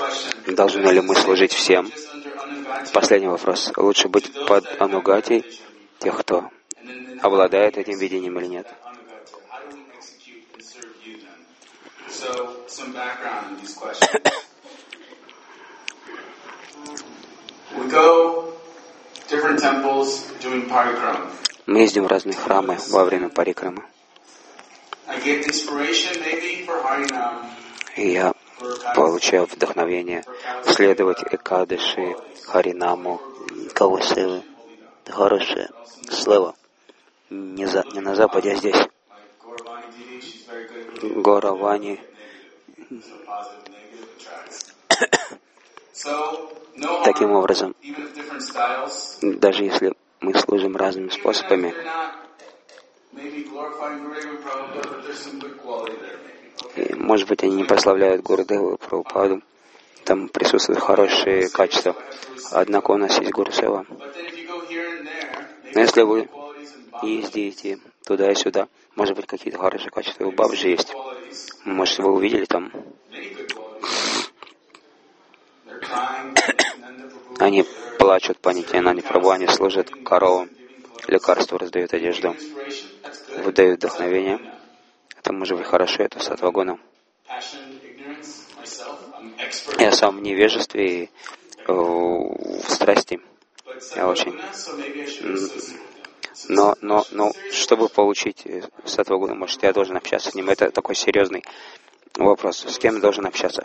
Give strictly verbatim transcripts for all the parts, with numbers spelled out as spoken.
Должны ли мы служить всем? Последний вопрос. Лучше быть под анугати тех, кто обладает этим видением или нет? Мы ездим в разные храмы во время парикрамы. И я получаю вдохновение следовать Экадаши, Харинаму, Кавасевы. Это хорошее слово. Не, за, не на Западе, а здесь. Горавани. Таким образом, даже если мы служим разными способами, и, может быть, они не прославляют Гурудеву и Прабхупаду, там присутствуют хорошие качества. Однако у нас есть Гурусева. Но если вы ездите туда и сюда, может быть, какие-то хорошие качества у Бабджи есть. Может, вы увидели там. Они плачут по Нитьянанде Прабху, они служат коровам, лекарства раздают, одежду, выдают вдохновение. Это может быть хорошо, это сатвагуна. Я сам в невежестве и в страсти. Я очень... Но, но, но, чтобы получить сатвагуну, может, я должен общаться с ним. Это такой серьезный вопрос. С кем я должен общаться?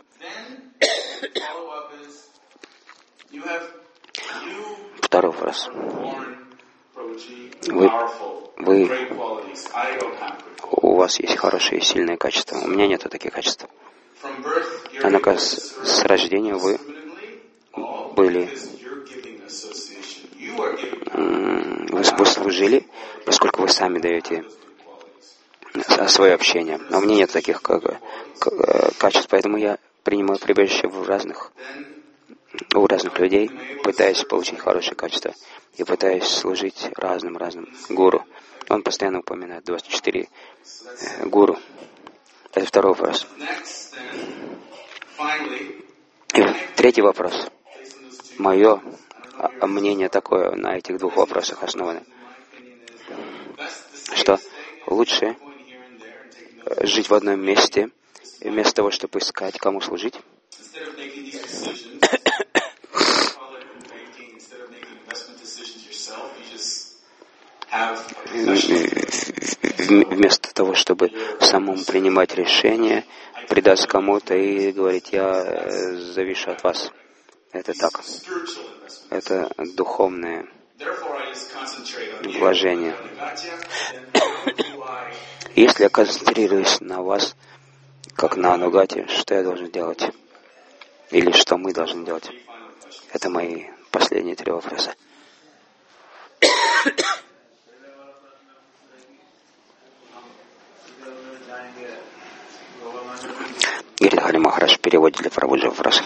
Второй вопрос. Вы, вы, у вас есть хорошие и сильные качества. У меня нет таких качеств. Однако с, с рождения вы были, вы, вы служили, поскольку вы сами даете свое общение. Но у меня нет таких как, как, качеств, поэтому я принимаю прибежище в разных, у разных людей, пытаясь получить хорошие качества и пытаясь служить разным-разным гуру. Он постоянно упоминает двадцать четыре э, гуру. Это второй вопрос. И третий вопрос. Мое мнение такое на этих двух вопросах основано, что лучше жить в одном месте, вместо того, чтобы искать, кому служить, вместо того, чтобы самому принимать решения, предаться кому-то и говорить: я завишу от вас. Это так. Это духовное вложение. Если я концентрируюсь на вас, как на анугате, что я должен делать? Или что мы должны делать? Это мои последние три вопроса. Гиридхари Махарадж переводит для Прабхуджи вопрос.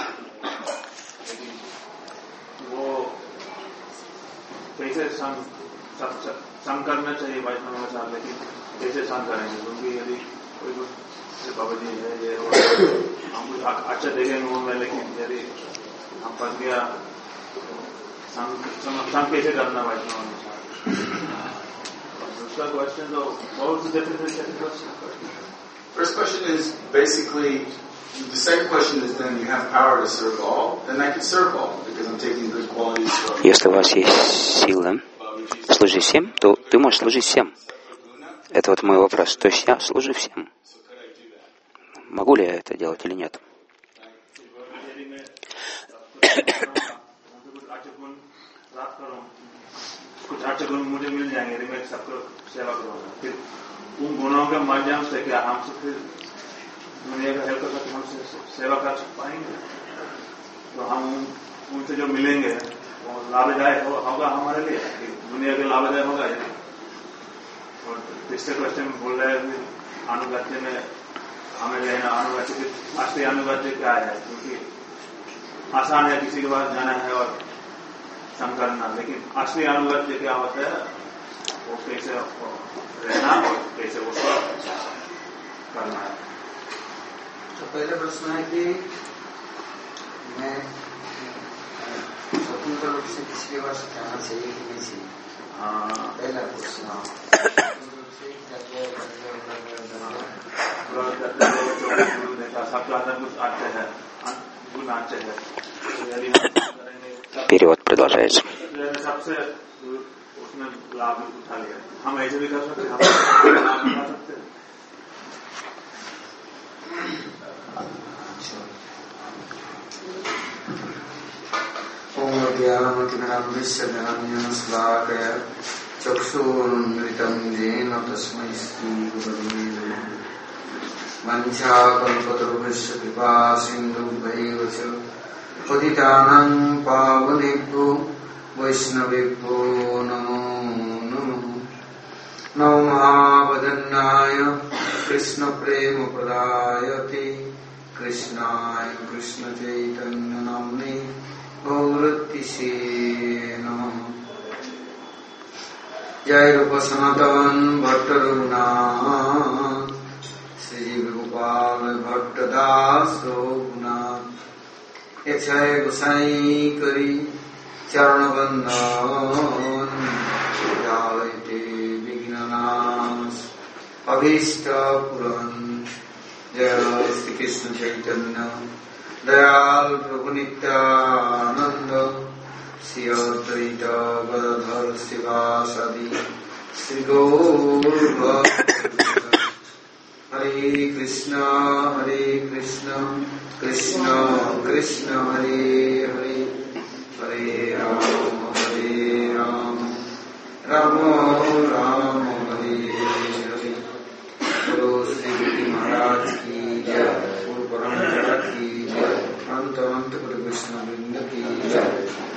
First question is basically the second question is then you have power to serve all, then I can serve all because I'm taking good qualities from. Если у вас есть сила служить всем, то ты можешь служить всем. Это вот мой вопрос. То есть я служу всем. Могу ли я это делать или нет? उन गुणों के माध्यम से क्या हमसे फिर दुनिया का हेल्प करके हमसे सेवा कर पाएंगे, तो हम उनसे जो मिलेंगे वो लाभदायक होगा हमारे लिए, दुनिया के लाभदायक होगा। और तीसरे क्वेश्चन में बोल रहे हैं अनुगत्य में हमें लेना, अनुगत्य की असली अनुगत्य क्या है? क्योंकि आसान है किसी के पास जाना है और संग करना, लेकिन असली अनुगत्य क्या होता है, वो कैसे रहना और कैसे वो करना है। तो पहले प्रश्न है कि स्वतंत्र रूप से पिछली बार से जाना चाहिए कि नहीं चाहिए? हाँ, पहला क्वेश्चन Перевод продолжается. चक्षुरुन्मिलितं येन तस्मै श्रीगुरवे वञ्चाकल्पतरुभ्यश्च कृपा सिन्धुभ्यैव च पतितानां पावनेभ्यो वैष्णवेभ्यो नमो नमः। नमो महावदन्नाय कृष्णप्रेमप्रदायते कृष्णाय कृष्णचैतन्यनाम्ने गौरतिसे नमः। जय रूप सनातन भट्ट रघुनाथ श्री गोपाल भट्ट दास रघुनाथ यक्षय गोसाई करी चरण बंदन जायते विघ्ननाश अभीष्ट पूरन। जय श्री कृष्ण चैतन्य दयाल प्रभु नित्यानंद श्री अद्वैत गदाधर शिवासादि श्री गौर हरे कृष्ण हरे कृष्ण कृष्ण कृष्ण हरे हरे हरे राम हरे राम राम राम हरे हरे। बोलो श्री गुरु महाराज की जय, गुरु परंपरा की जय, अंत अंत गुरु कृष्ण वृंद की जय,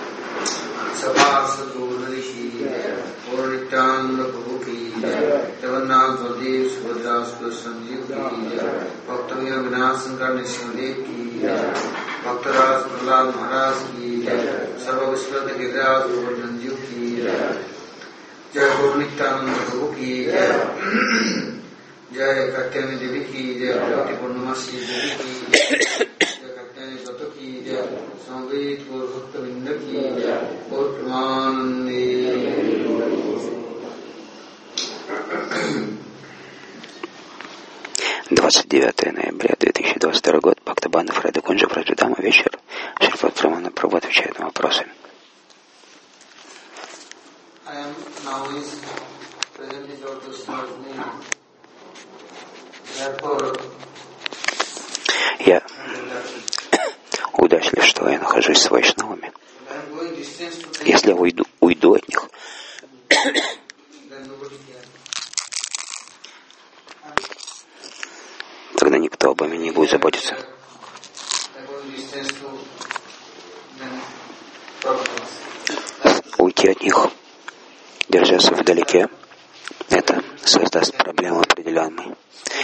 सभासदोदरी की जय, और नित्यानंद प्रभु की जय, जगन्नाथ बलदेव सुभद्रा संजीव की जय, भक्त विनाश शंकर नृसिंहदेव की जय, भक्तराज प्रहलाद महाराज की जय, सर्व विस्मृत गिरिराज गोवर्धन जीव की जय, जय गुरु नित्यानंद प्रभु की जय, जय कात्यायनी देवी की जय, भगवती पूर्णमासी देवी की जय, जय कात्यायनी व्रत की जय, संवेद गौर भक्त वृंद की जय, गौर प्रेमानंदे। двадцать девятое ноября две тысячи двадцать второй год. Бхактабанда Фреда Кунджа Праджудама. Вечер. Шрипад Прамана Прабhu отвечает на вопросы. Я удачлив, что я нахожусь с вайшнавами. Если я уйду, уйду от них, тогда никто обо мне не будет заботиться. Уйти от них, держаться вдалеке, это создаст проблему определенную.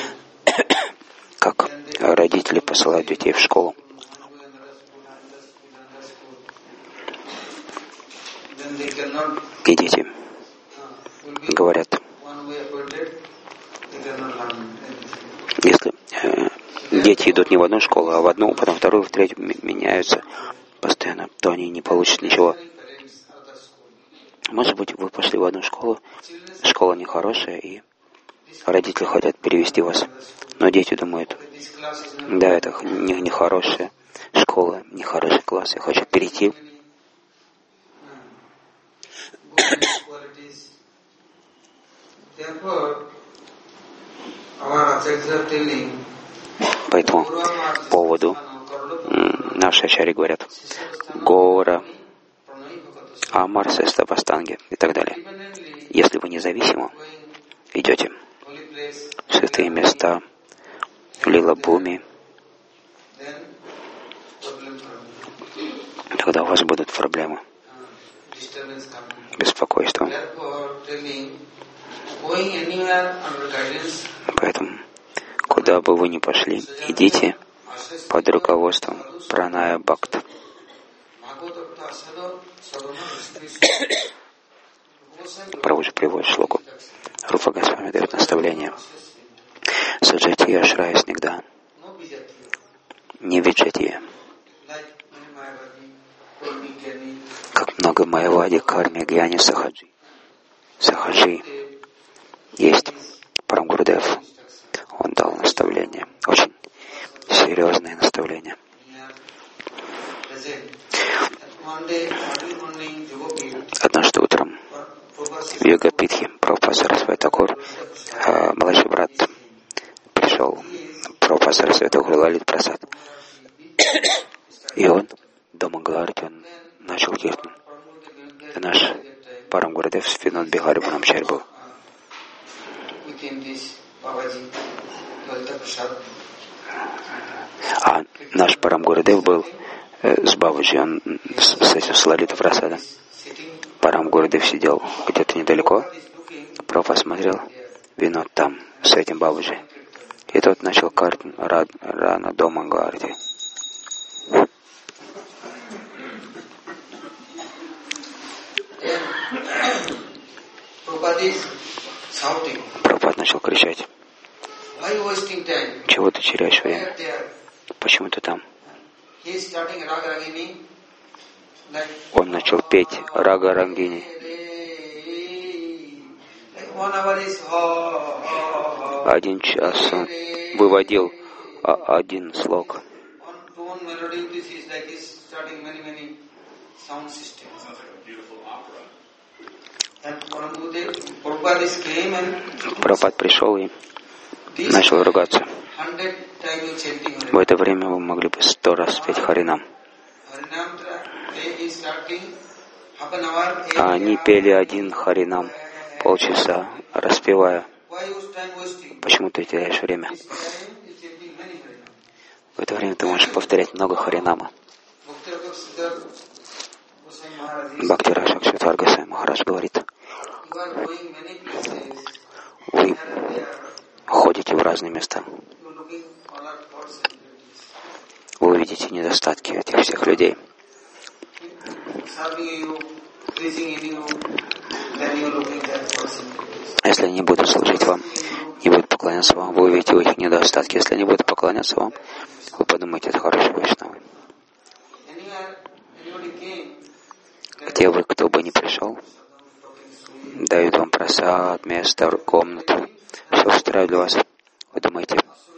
Как родители посылают детей в школу. И дети говорят, если э, дети идут не в одну школу, а в одну, потом вторую, в третью меняются постоянно, то они не получат ничего. Может быть, вы пошли в одну школу, школа нехорошая, и родители хотят перевести вас. Но дети думают, да, это нехорошая школа, нехороший класс, я хочу перейти. Поэтому по поводу наши ачарьи говорят Гора, Амар, Сеста, Пастанги и так далее. Если вы независимо идете в святые места, в Лила-Буми, тогда у вас будут проблемы, беспокойство. Поэтому, куда бы вы ни пошли, идите под руководством Праная Бхакта. Прабху же приводит шлоку. Рупа Госвами дает наставление. Саджатия Ашрая Снигда. Не виджатия. как много майявади, карми, гьяни, сахаджи. Сахаджи есть Парам Гурудев. Он дал наставление, очень серьезное наставление. Однажды утром в Йога-питхе Прабхупада Сарасвати Такур, младший брат, пришел, Прабхупада Сарасвати Такур Лалит Прасад. И он, до Мангаларти, он начал киртан. И наш Парам Гурудев Винод Бихари Брамачари был. А наш Парам Гурудев был э, с Бабаджи, он с, с этим с Лалита Прасада. Парам Гурудев сидел где-то недалеко, Прабхупада смотрел, Винод там, с этим Бабаджи. И тот начал картан рано до Мангаларти. Прабхупада начал кричать: чего ты теряешь время? Почему ты там? Он начал петь Рага Рангини. Один час он выводил один слог. Прабхупада пришел и начал ругаться. В это время вы могли бы сто раз петь Харинам. А они пели один Харинам полчаса, распевая. Почему ты теряешь время? В это время ты можешь повторять много Харинама. Бхактирак Шакшватар Госвами Махарадж говорит: вы ходите в разные места. Вы увидите недостатки этих всех людей. Если они будут служить вам, не будут поклоняться вам, вы увидите их недостатки. Если они будут поклоняться вам, вы подумаете, это хорошие вайшнавы. Где вы, кто бы ни пришел, дают вам прасад, место, комнату, все устраивает для вас. Вы думаете,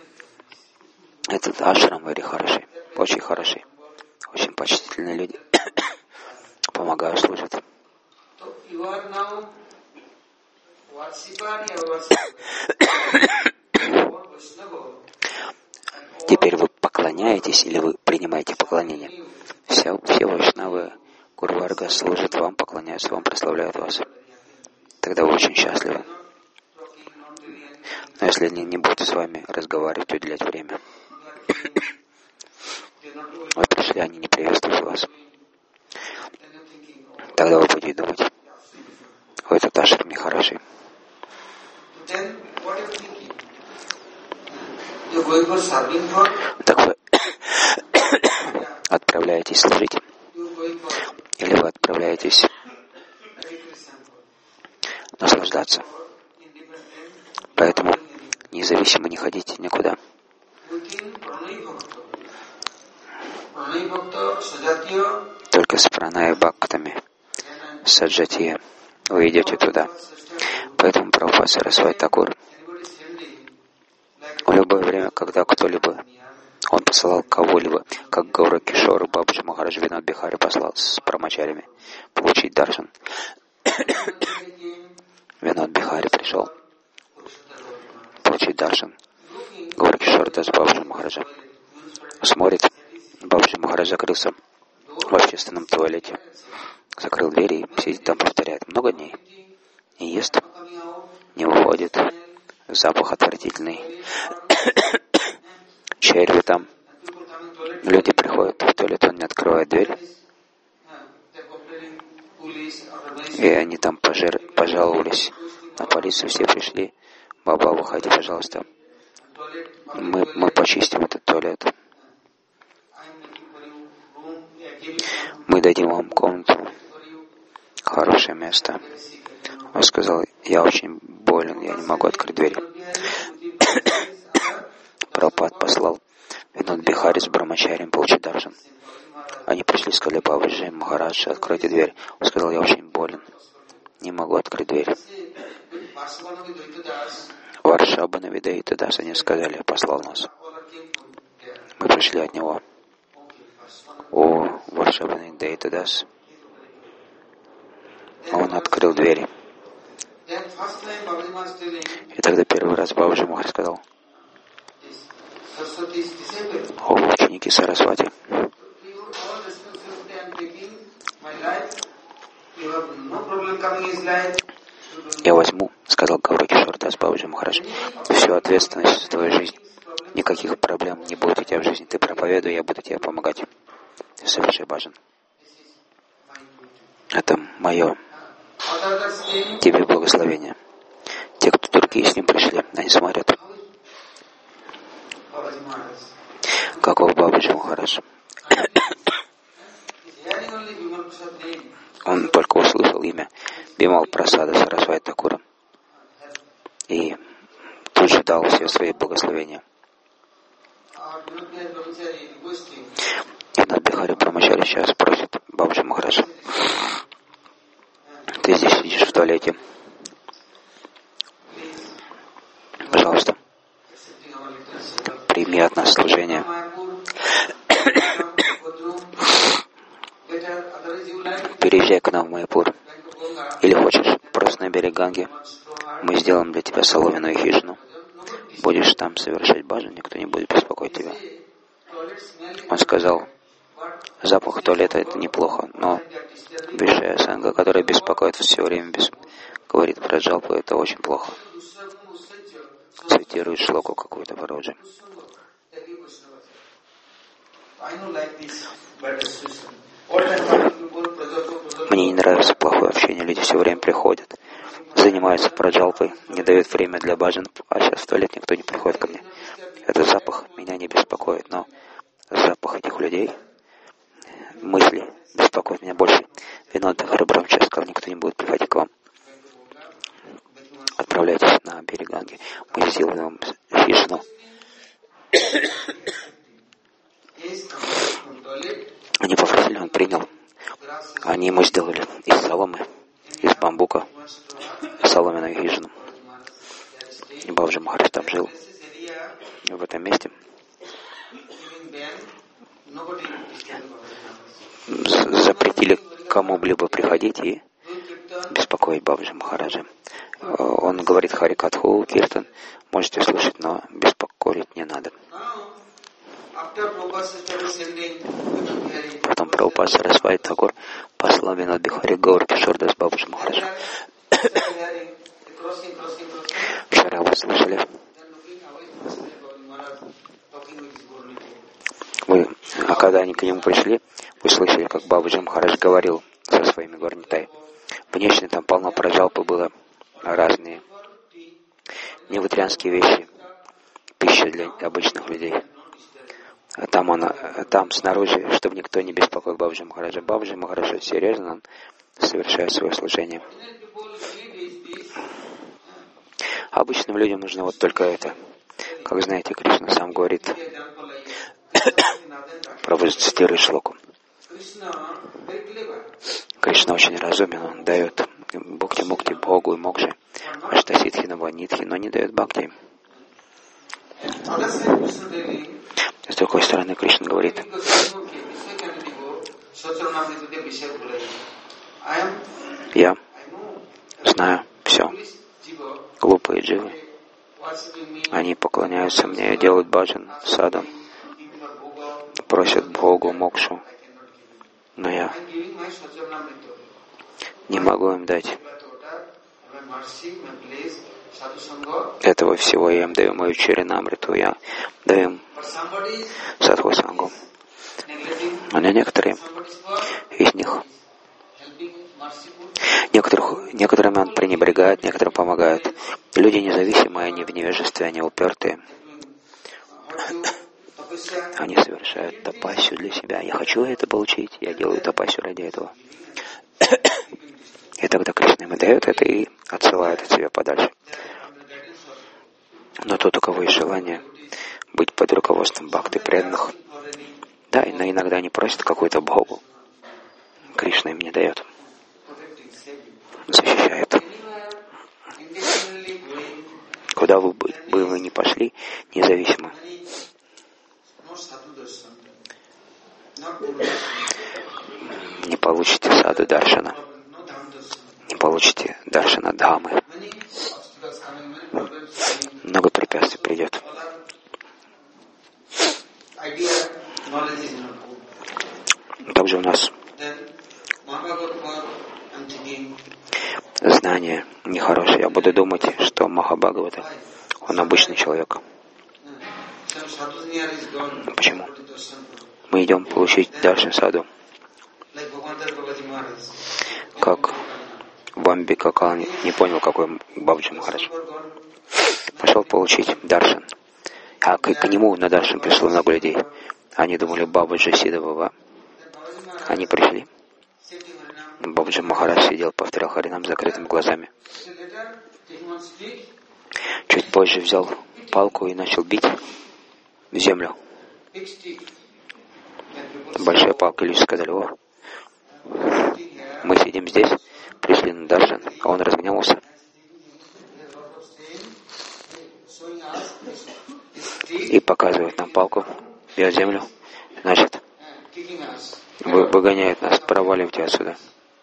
этот ашрам или хороший, очень хороший, очень почтительные люди, помогают, служат. Теперь вы поклоняетесь или вы принимаете поклонение? Все, все вайшнавы Гурварга служат вам, поклоняются вам, прославляют вас. Тогда вы очень счастливы. Но если они не будут с вами разговаривать, уделять время, вы пришли, они не приветствуют вас, тогда вы будете думать, о, этот ашрам нехороший. Так вы отправляетесь служить, или вы отправляетесь наслаждаться. Поэтому независимо не ходите никуда. Только с пранай бхактами, саджатия, вы идете туда. Поэтому Прабхупада Сарасвати Такур в любое время, когда кто-либо, он посылал кого-либо, как Гаура Кишор, Бабаджи Махарадж Винод Бихари послал с брамачарями получить даршан. Винод Бихари пришел получить даршан. Гаура Кишор Дас Бабаджи Махараджа смотрит, Бабаджи Махарадж закрылся в общественном туалете, закрыл двери и сидит там, повторяет много дней, не ест, не выходит, запах отвратительный, черви там. Люди приходят в туалет, он не открывает дверь, и они там пожар... пожаловались на полицию, все пришли. Баба, выходи, пожалуйста, мы, мы почистим этот туалет, мы дадим вам комнату, хорошее место. Он сказал, я очень болен, я не могу открыть дверь. Прабхупада послал Винод Бихари с брамачарием получить даршан. Они пришли и сказали: Бабаджи, Махарадж, откройте дверь. Он сказал: я очень болен, не могу открыть дверь. Варшабана Видаита Дас, они сказали, послал нас. Мы пришли от него. О, Варшабана Видаита Дас. Он открыл двери. И тогда первый раз Бабаджи Махарадж сказал: о, ученики Сарасвати, я возьму, сказал Гауракишвар Дас Бабаджи Махарадж, всю ответственность за твою жизнь. Никаких проблем не будет у тебя в жизни. Ты проповедуй, я буду тебе помогать. Совершай баджан. Это мое тебе благословение. Те, кто другие с ним пришли, они смотрят, каков Бабаджи Махарадж. Он только услышал имя Бимал Прасада Сарасвати Такура и тут же дал все свои благословения. Над Бихари Брамачари сейчас просит: Бабаджи Махарадж, ты здесь сидишь в туалете. Пожалуйста, прими от нас служение. Переезжай к нам в Майяпур. Или хочешь, просто набери Ганги. Мы сделаем для тебя соломенную хижину. Будешь там совершать баджан, никто не будет беспокоить тебя. Он сказал: запах туалета — это неплохо, но Вишая Санга, которая беспокоит все время, без... говорит про джалпу, это очень плохо. Цитирует шлоку какую-то Пароджи. Мне не нравится плохое общение. Люди все время приходят, занимаются праджалпой, не дают время для баджан, а сейчас в туалет никто не приходит ко мне. Этот запах меня не беспокоит, но запах этих людей, мысли беспокоят меня больше. Винод Харабрамча сказал: никто не будет приходить к вам. Отправляйтесь на берег Ганги. Мы сделаем вам хижину. Они попросили, он принял. Они ему сделали из соломы, из бамбука, соломенную хижину. И Бабаджи Махарадж там жил, в этом месте. Запретили кому-либо приходить и беспокоить Бабаджи Махараджа. Он говорит Харикатху, Киртан, можете слушать, но беспокоить не надо. Потом Прабхупада Сарасвати Такур послал Винод Бихари Гауракишвар Дас Бабаджи Махараджа. Вчера вы слышали, вы, а когда они к нему пришли, вы слышали, как Бабаджи Махарадж говорил со своими горнитай. Внешне там полно праджалпы было, разные неватрянские вещи, пища для обычных людей. А там, он, там снаружи, чтобы никто не беспокоил Бабаджи Махараджа. Бабаджи Махараджа серьезно, он совершает свое служение. Обычным людям нужно вот только это. Как знаете, Кришна сам говорит, Прабхупада цитирует шлоку. Кришна очень разумен, он дает бхакти-мукти Богу и мокши, аштасидхи наванитхи, но не дает бхакти. С другой стороны, Кришна говорит: я знаю все. Глупые дживы, они поклоняются мне, делают баджан, саду, просят Богу мокшу, но я не могу им дать этого всего. Я им даю мою чаринамриту, я даю им садху сангу. Но некоторые из них, некоторых, некоторым он пренебрегает, некоторым помогает. Люди независимые, они в невежестве, они упертые. Они совершают тапасию для себя. Я хочу это получить, я делаю тапасию ради этого. И тогда Кришна им дает это и отсылает от себя подальше. Но тот, у кого есть желание быть под руководством бхакти преданных, Да, но иногда они просят какую-то Богу. Кришна им не дает. Защищает. Куда вы бы, бы вы ни пошли, независимо. Не получите саду даршана. Не получите даршана дхамы. Много препятствий придет. Также у нас знание нехорошее. Я буду думать, что Махабхагавата, он обычный человек. Почему? Мы идем получить даршан саду. Как Бамби Какал не, не понял, какой Бабаджи Махарадж. Пошел получить даршан. А к, к нему на даршан пришло много людей. Они думали, Бабаджи Сидава. Они пришли. Бабаджи Махарадж сидел, повторял Харинам закрытыми глазами. Чуть позже взял палку и начал бить в землю. Большая палка, люди сказали: о, мы сидим здесь, пришли на даршан, а он разгневался. И показывает нам палку, бьет землю, значит, вы, выгоняет нас, проваливайте отсюда.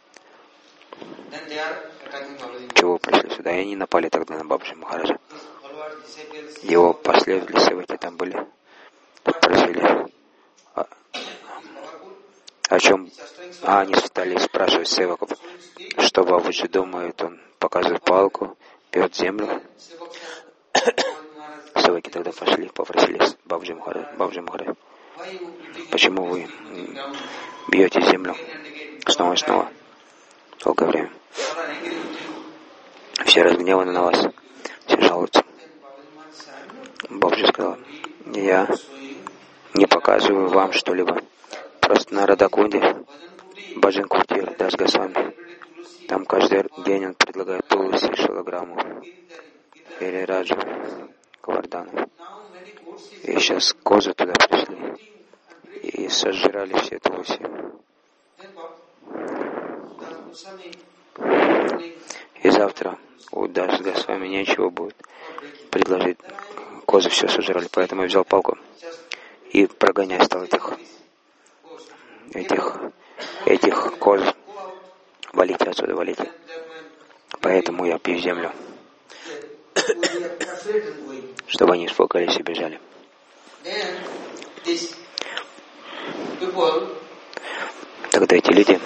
Чего пришли сюда? И они напали тогда на Бабаджи Махараджа. Его последователи севаки там были, спросили, о, о чем. А они стали спрашивать севаков, что Бабаджи думает. Он показывает палку, бьет землю. Севаки тогда пошли, попросили Бабаджи Махараджа, Бабаджи Махараджа, почему вы бьете землю снова и снова, долгое время? Все разгневаны на вас, все жалуются. Бабаджи сказал: я не показываю вам что-либо. Просто на Радакунде, Баджан Кутир, Дас Госвами, там каждый день он предлагает Туласи, Шилаграмму, или Раджу, Кавардану. И сейчас козы туда пришли и сожрали все Туласи. И завтра у Дас Госвами нечего будет предложить. Козы все сожрали, поэтому я взял палку и прогонять стал этих, этих, этих коз. Валите отсюда, валите. Поэтому я пью землю, чтобы они испугались и бежали. Тогда эти люди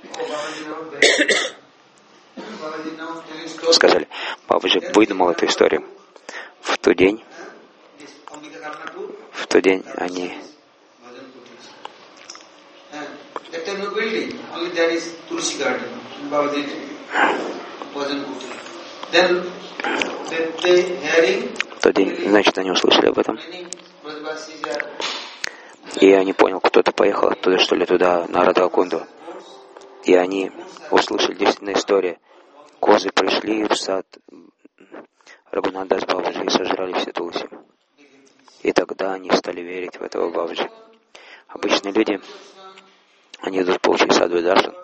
сказали: Бабаджи выдумал эту историю. В тот день, в тот день они в тот день, значит, они услышали об этом. И я не понял, кто-то поехал оттуда, что ли, туда, на Радакунду. И они услышали действительно историю. Козы пришли в сад Рагунатдас Бабаджи и сожрали все Туласи. И тогда они стали верить в этого Бабаджи. Обычные люди, они идут получить саду и даршан,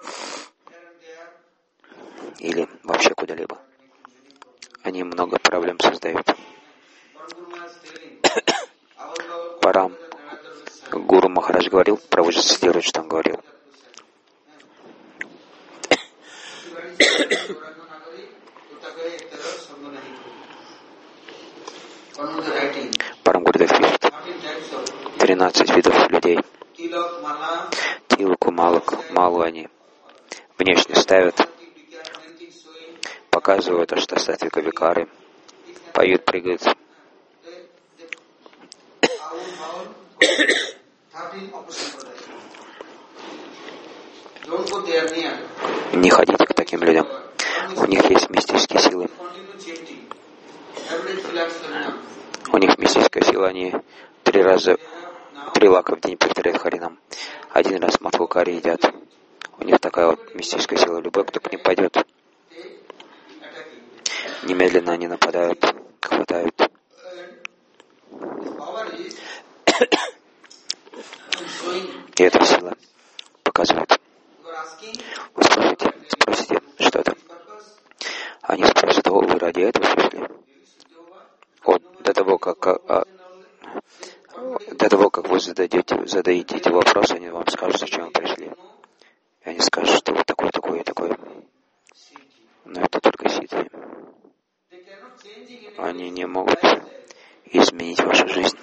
или вообще куда-либо. Они много проблем создают. Парам Гуру Махарадж говорил, Прабхуджи цитирует, что он говорил. Парам Гурдев пишет: тринадцать видов людей. Тилаку, малаку, малу они внешне ставят, показывают аштасатвика викары, поют, прыгают. Не ходите к таким людям. У них есть мистические силы. У них мистическая сила, они три раза, три лака в день повторяют Харинам. Один раз матхукари едят. У них такая вот мистическая сила. Любой, кто к ним пойдет, немедленно они нападают, хватают. И эта сила показывает. Вы спросите, спросите что-то. Они спросят: о, вы ради этого пришли? Вот до того, как а, до того, как вы зададете, задаете эти вопросы, они вам скажут, зачем вы пришли. И они скажут, что вы такой, такой и такой. Но это только сидхи. Они не могут изменить вашу жизнь.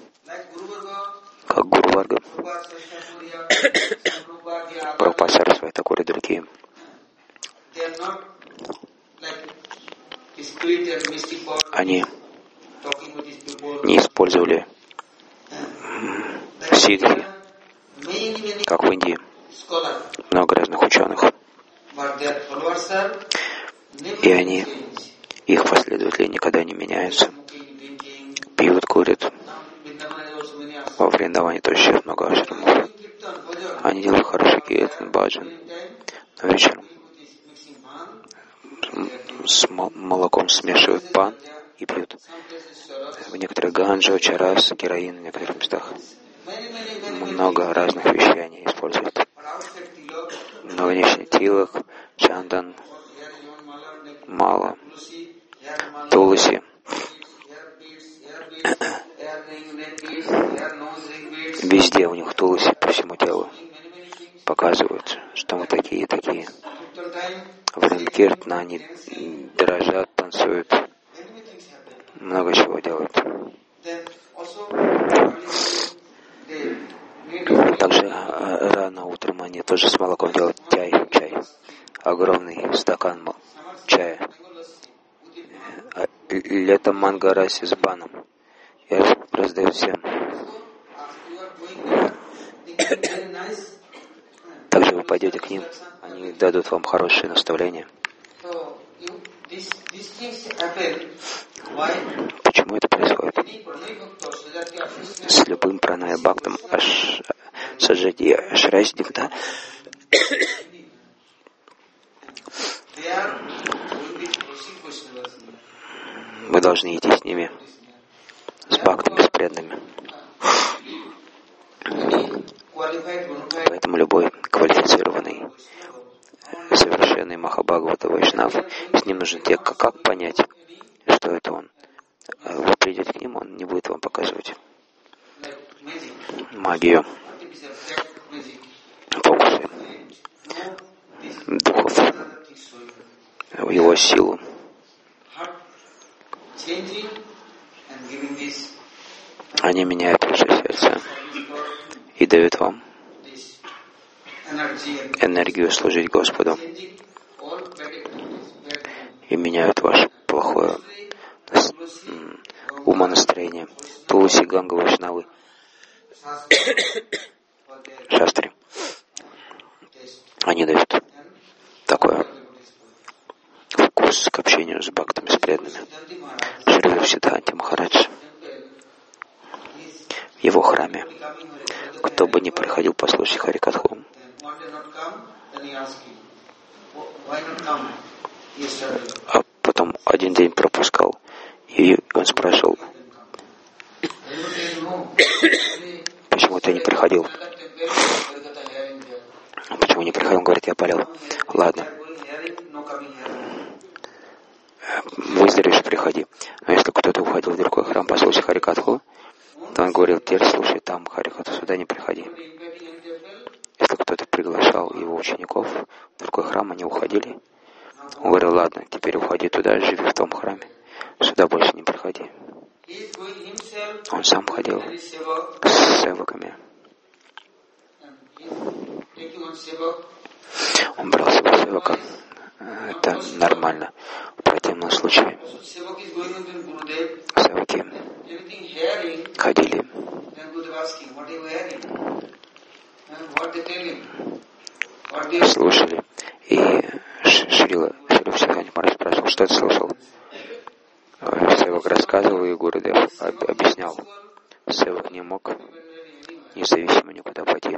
Как Гуру Варга, Прабхупада Сарасвати Такур и другие. Они не использовали сидхи, как в Индии. Много разных ученых. И они, их последователи, никогда не меняются. Пьют, курят. Во Вриндаване тоже сейчас много ашрамов. Они делают хороший киртан, баджан. Но вечером с молоком смешивают пан и пьют. В некоторых ганджа, чарас, героин в некоторых местах. Много разных вещей они используют. Но внешний тилок, чандан, мало, туласи. Везде у них туласи по всему телу. Показывают, что мы такие и такие. В Ранкиртна они дрожат, танцуют. Много чего делают. Также рано утром они тоже с молоком делают чай. чай. Огромный стакан чая. Летом манго-раси с баном. И раздают всем. Также вы пойдете к ним, они дадут вам хорошие наставления. Почему это происходит? С любым пранай бхактом саджади ашрайсдикта вы должны идти с ними, с бхактами, с преданными. Поэтому любой квалифицированный, совершенный Махабхагавата Вайшнав, с ним нужно те, как, как понять, что это он. Вы придете к нему, он не будет вам показывать магию, фокусы, духов, его силу. Они меняют ваше сердце и дают вам энергию служить Господу. И меняют ваше плохое умонастроение. Туласи, Ганга, Вайшнавы, Шастри. Они дают такой вкус к общению с бхактами, с преданными. Шрила Сиддханти Махарадж в его храме. Кто бы ни приходил послушать Харикатху, а потом один день пропускал, и он спрашивал: почему ты не приходил? Почему не приходил? Он говорит: я болел. Ладно. Выздоровеешь, приходи. Но если кто-то уходил в другой храм послушать Харикатху, то он говорил: теперь слушай там Харикатху, сюда не приходи. Если кто-то приглашал его учеников в другой храм, они уходили. Он говорил: ладно, теперь уходи туда, живи в том храме, сюда больше не приходи. Он сам ходил с севаками. Он брал с собой севака. Это нормально. В противном случае севаки ходили, слушали, и Шрила Сиддханти Махарадж спрашивал: что ты слушал? Севак рассказывал, и Гурудев объяснял. Севак не мог независимо никуда пойти.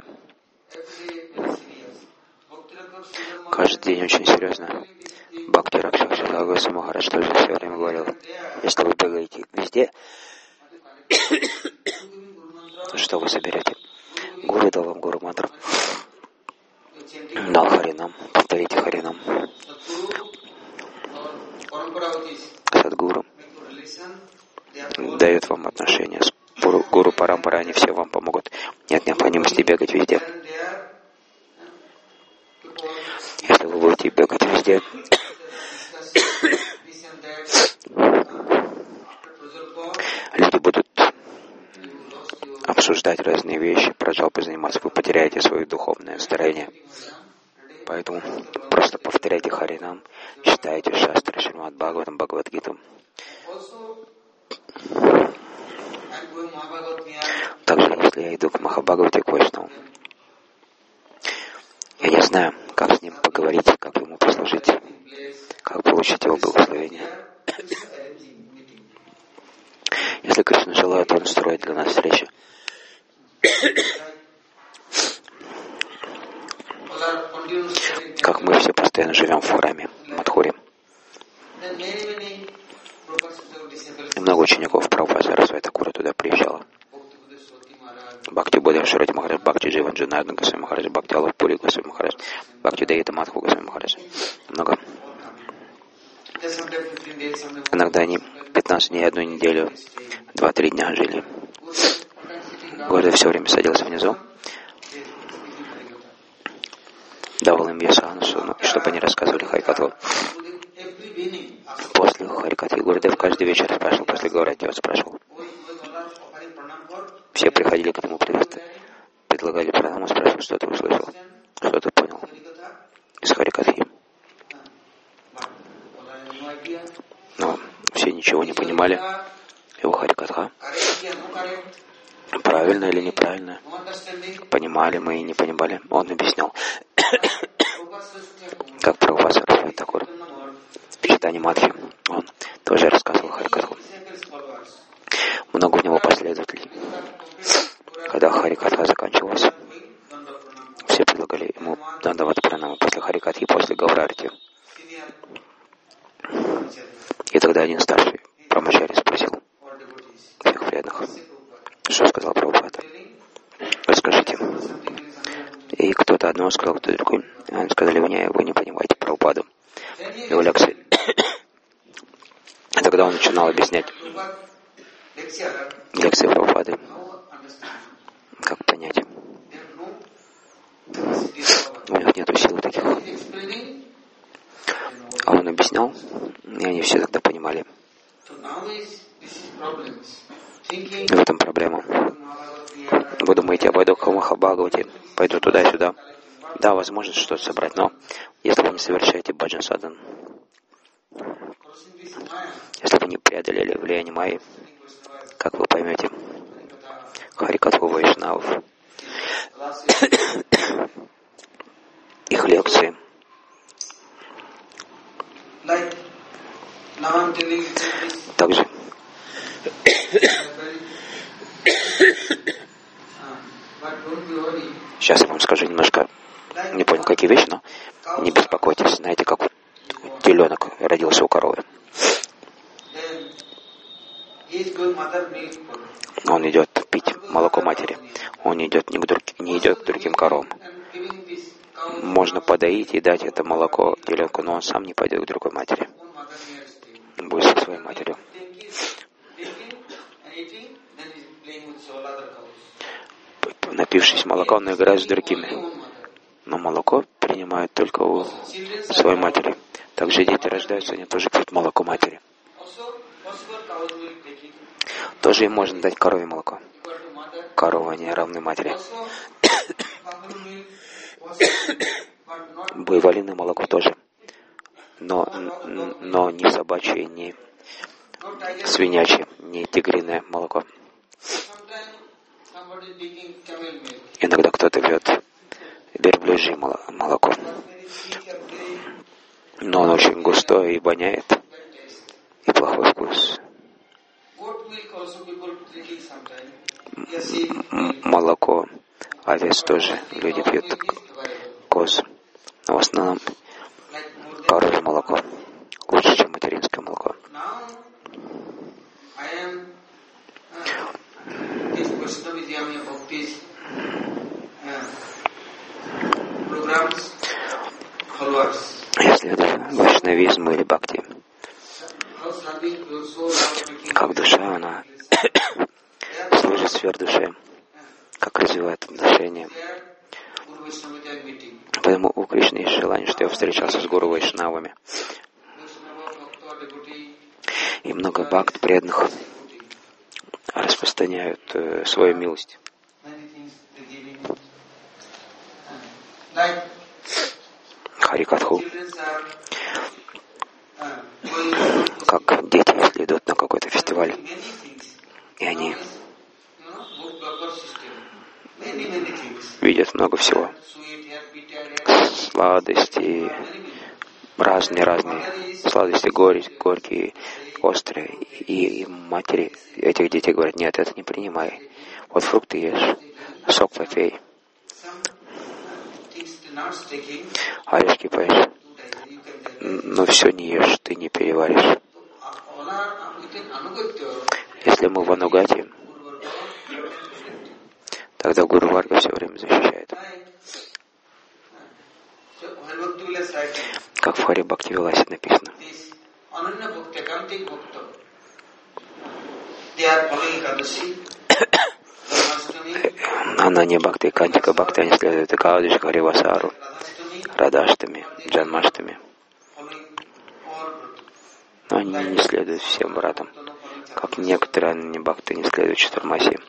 Каждый день очень серьезно. Бхакти Ракшакшила Госвами Махарадж тоже все время говорил: если вы бегаете везде, что вы соберете? Гуру дал вам гуру мантру, дал Харинам, повторите Харинам. Садгуру дает вам отношения с гуру парампара, они все вам помогут. Нет необходимости бегать везде. Если вы будете бегать везде, люди будут обсуждать разные вещи, про жалпы заниматься, вы потеряете свое духовное настроение. Поэтому просто повторяйте Харинам, читайте Шастры, Шримад Бхагаватам, Бхагавад-гиту. Также, если я иду к Махабхагавате, к Вайшнаву, я не знаю, как с ним поговорить, как ему послужить, как получить его благословение. Если Кришна желает, он устроит для нас встречи. Как мы все постоянно живем в храме Мадхури. И много учеников Прабхупады Сарасвати Такура туда приезжало. Бхакти Бодха Шарати Махарадж, Бхакти Дживан Джанардан Госвами Махарадж, Бхакти Аллах Пури Госвами Махарадж, Бхакти Даита Мадху Госвами Махарадж. Много. Иногда они пятнадцать дней, одну неделю, два-три дня жили. Гордо все время садился внизу, давал им Вьясанусу, ну, чтобы они рассказывали Харикатху. После Харикатхи Гурудев каждый вечер спрашивал, после Гаурадева спрашивал. Все приходили к нему, предлагали пранаму, спрашивали, что ты услышал, что ты понял из Харикатхи. Но все ничего не понимали. Его Харикатха, правильно или неправильно, понимали мы и не понимали. Он объяснял, как Прабхупада Сарасвати Такур в читании Мадхи, он тоже рассказывал Харикатху. Много у него последователей. Когда Харикатха заканчивалась, все предлагали ему дандават пранаму после Харикатхи, после Гаурарти. И тогда один старший Брамачари спросил всех преданных, что сказал Прабхупада. Расскажите. И кто-то одного сказал, кто-то другой. Они сказали, вы не, вы не понимаете Прабхупаду. Его лекции. И тогда он начинал объяснять лекции Прабхупады. Как понять? У них нет сил таких. А он объяснял, и они все тогда понимали. В этом проблема. Вы думаете, обойду к Махабхагавате, пойду туда и сюда. Да, возможно что-то собрать, но если вы не совершаете баджан садан, если вы не преодолели влияние майи, как вы поймете Харикатху Вайшнавов, их лекции, также сейчас я вам скажу немножко, не понял, какие вещи, но не беспокойтесь. Знаете, как теленок родился у коровы. Он идет пить молоко матери. Он не идет, не, к друг, не идет к другим коровам. Можно подоить и дать это молоко теленку, но он сам не пойдет к другой матери. Он будет со своей матерью. Напившись молока, он играет с другими. Но молоко принимают только у своей матери. Также дети рождаются, они тоже пьют молоко матери. Тоже им можно дать коровье молоко. Корова не равны матери. Буйволиное молоко тоже. Но, но не собачье, не свинячье, не тигриное молоко. Иногда кто-то пьет верблюжье молоко. Но оно очень густое и воняет. И плохой вкус. Молоко, овец тоже люди пьют, коз. Но в основном коровье молоко лучше, чем материнское молоко. Я следую вайшнавизму или бхакти. Как душа, она служит сфер души, как развивает отношения. Поэтому у Кришны есть желание, что я встречался с гуру вайшнавами. И много бхакт преданных распространяют э, свою милость. Харикатху. Как дети, если идут на какой-то фестиваль, и они видят много всего. Сладости, разные-разные. Сладости горь, горькие, острые. И, и матери этих детей говорят: нет, это не принимай. Вот фрукты ешь, сок попей. Орешки поешь. Но все не ешь, ты не переваришь. Если мы в анугате, тогда Гуру Варга все время защищает. Как в Хари Бхакти Виласе написано. Ананья Бхакти, Кантика Бхакти, они следуют Экадаши, Харивасару, Радаштами, Джанмаштами. Но они не следуют всем братам, как некоторые Ананья Бхакти не следуют Чатурмаси,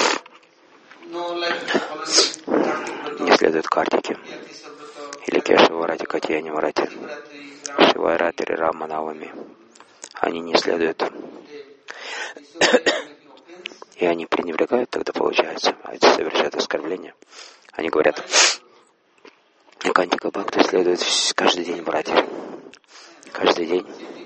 не следуют Картике, или Кешаварати, Катьяни Варати, Шивайрати, Раманавами. Они не следуют. И они пренебрегают, тогда получается. А это совершает оскорбление. Они говорят: Кантика Бхакти следует каждый день братья. Каждый день.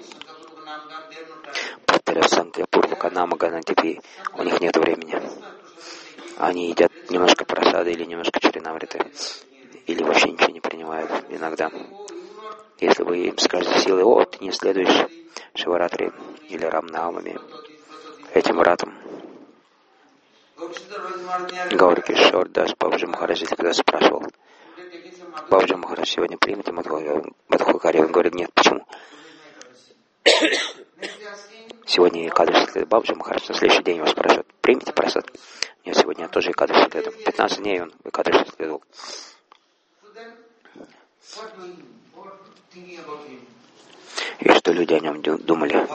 Повторяю Санкья Пурвака Нама Ганатипи. У них нет времени. Они едят немножко прасады или немножко чаринамриты. Или вообще ничего не принимают иногда. Если вы им скажете силой: о, ты не следуешь Шиваратри или Рамнавами, этим братам. Гаури Кишор Дас Бабаджи Махарадж когда спрашивал: Бабаджи Махарадж, сегодня примете Мадхукари? Он говорит: нет, почему? Сегодня Экадаши следует Бабаджи Махарадж, на следующий день его спрашивают: примите просад? Нет, сегодня я тоже Экадаши следую. пятнадцать дней он Экадаши следовал. И что люди о нем думали?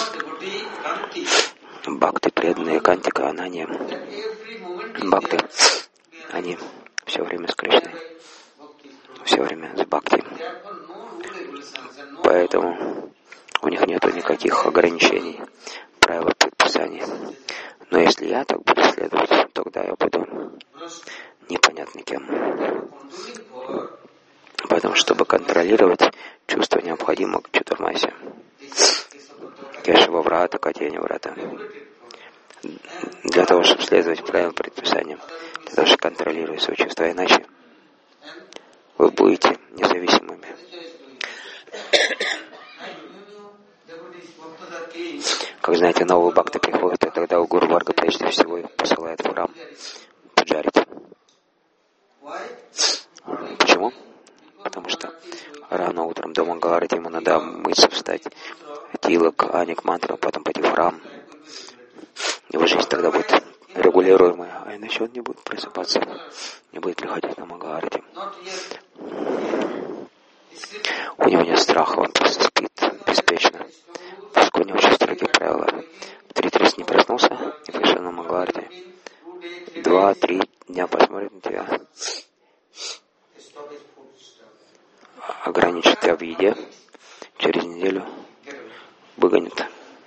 Бхакты, преданные, Кантика, Ананья, Бхакты, они все время с Кришной, все время с Бхакти. Поэтому у них нет никаких ограничений, правил, предписаний. Но если я так буду следовать, тогда я буду непонятно кем. Поэтому, чтобы контролировать чувство, необходимо к Чатурмасе. Кешава Врата, Катьяни Врата. Для того, чтобы следовать правилам предписаниям, для того, чтобы контролировать свои чувства, иначе вы будете независимыми. Как знаете, новые бхакты приходят, и тогда у Гуру Варга прежде всего их посылает в храм пуджарить. Почему? Потому что рано утром до Мангаларати ему надо мыться, встать, тилак, аник, мантра, потом пойти в храм. Его жизнь тогда будет регулируемая, а иначе он не будет просыпаться, не будет приходить на Мангаларати. У него нет страха, он просто спит беспечно. Поскольку у него очень строгие правила. В три тридцать не проснулся, не пришел на Мангаларати. Два-три дня посмотрит на тебя. Ограничит тебя в еде, через неделю выгонит.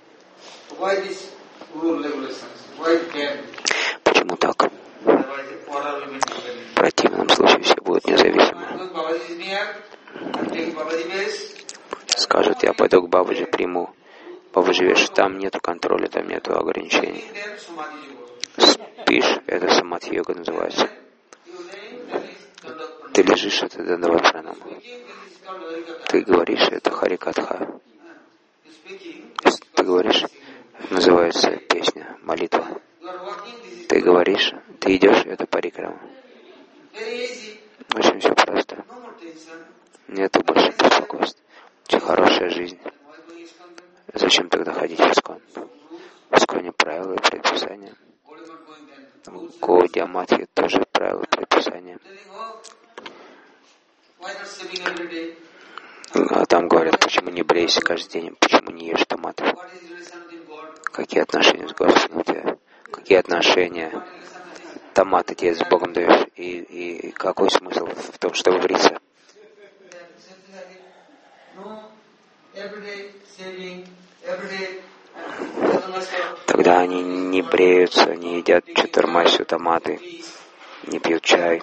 Почему так? В противном случае все будут независимы. Скажут: я пойду к Бабаджи, приму. Бабаджи веш, там нету контроля, там нету ограничений. Спишь, это самадхи-йога называется. Ты лежишь, это дандават пранама. Ты говоришь, это харикатха. Ты говоришь, называется песня, молитва. Ты говоришь, ты идешь, это парикрама. Очень все просто. Нету больше беспокойств. Очень хорошая жизнь. Зачем тогда ходить в Искон? В Исконе правила и предписания. В Гаудия Матхе тоже правила и предписания. А там говорят, почему не брейся каждый день, почему не ешь томаты. Какие отношения с Господом у тебя? Какие отношения томаты тебе с Богом даешь? И, и, и какой смысл в том, чтобы бриться? Тогда они не бреются, не едят чатурмасю томаты, не пьют чай,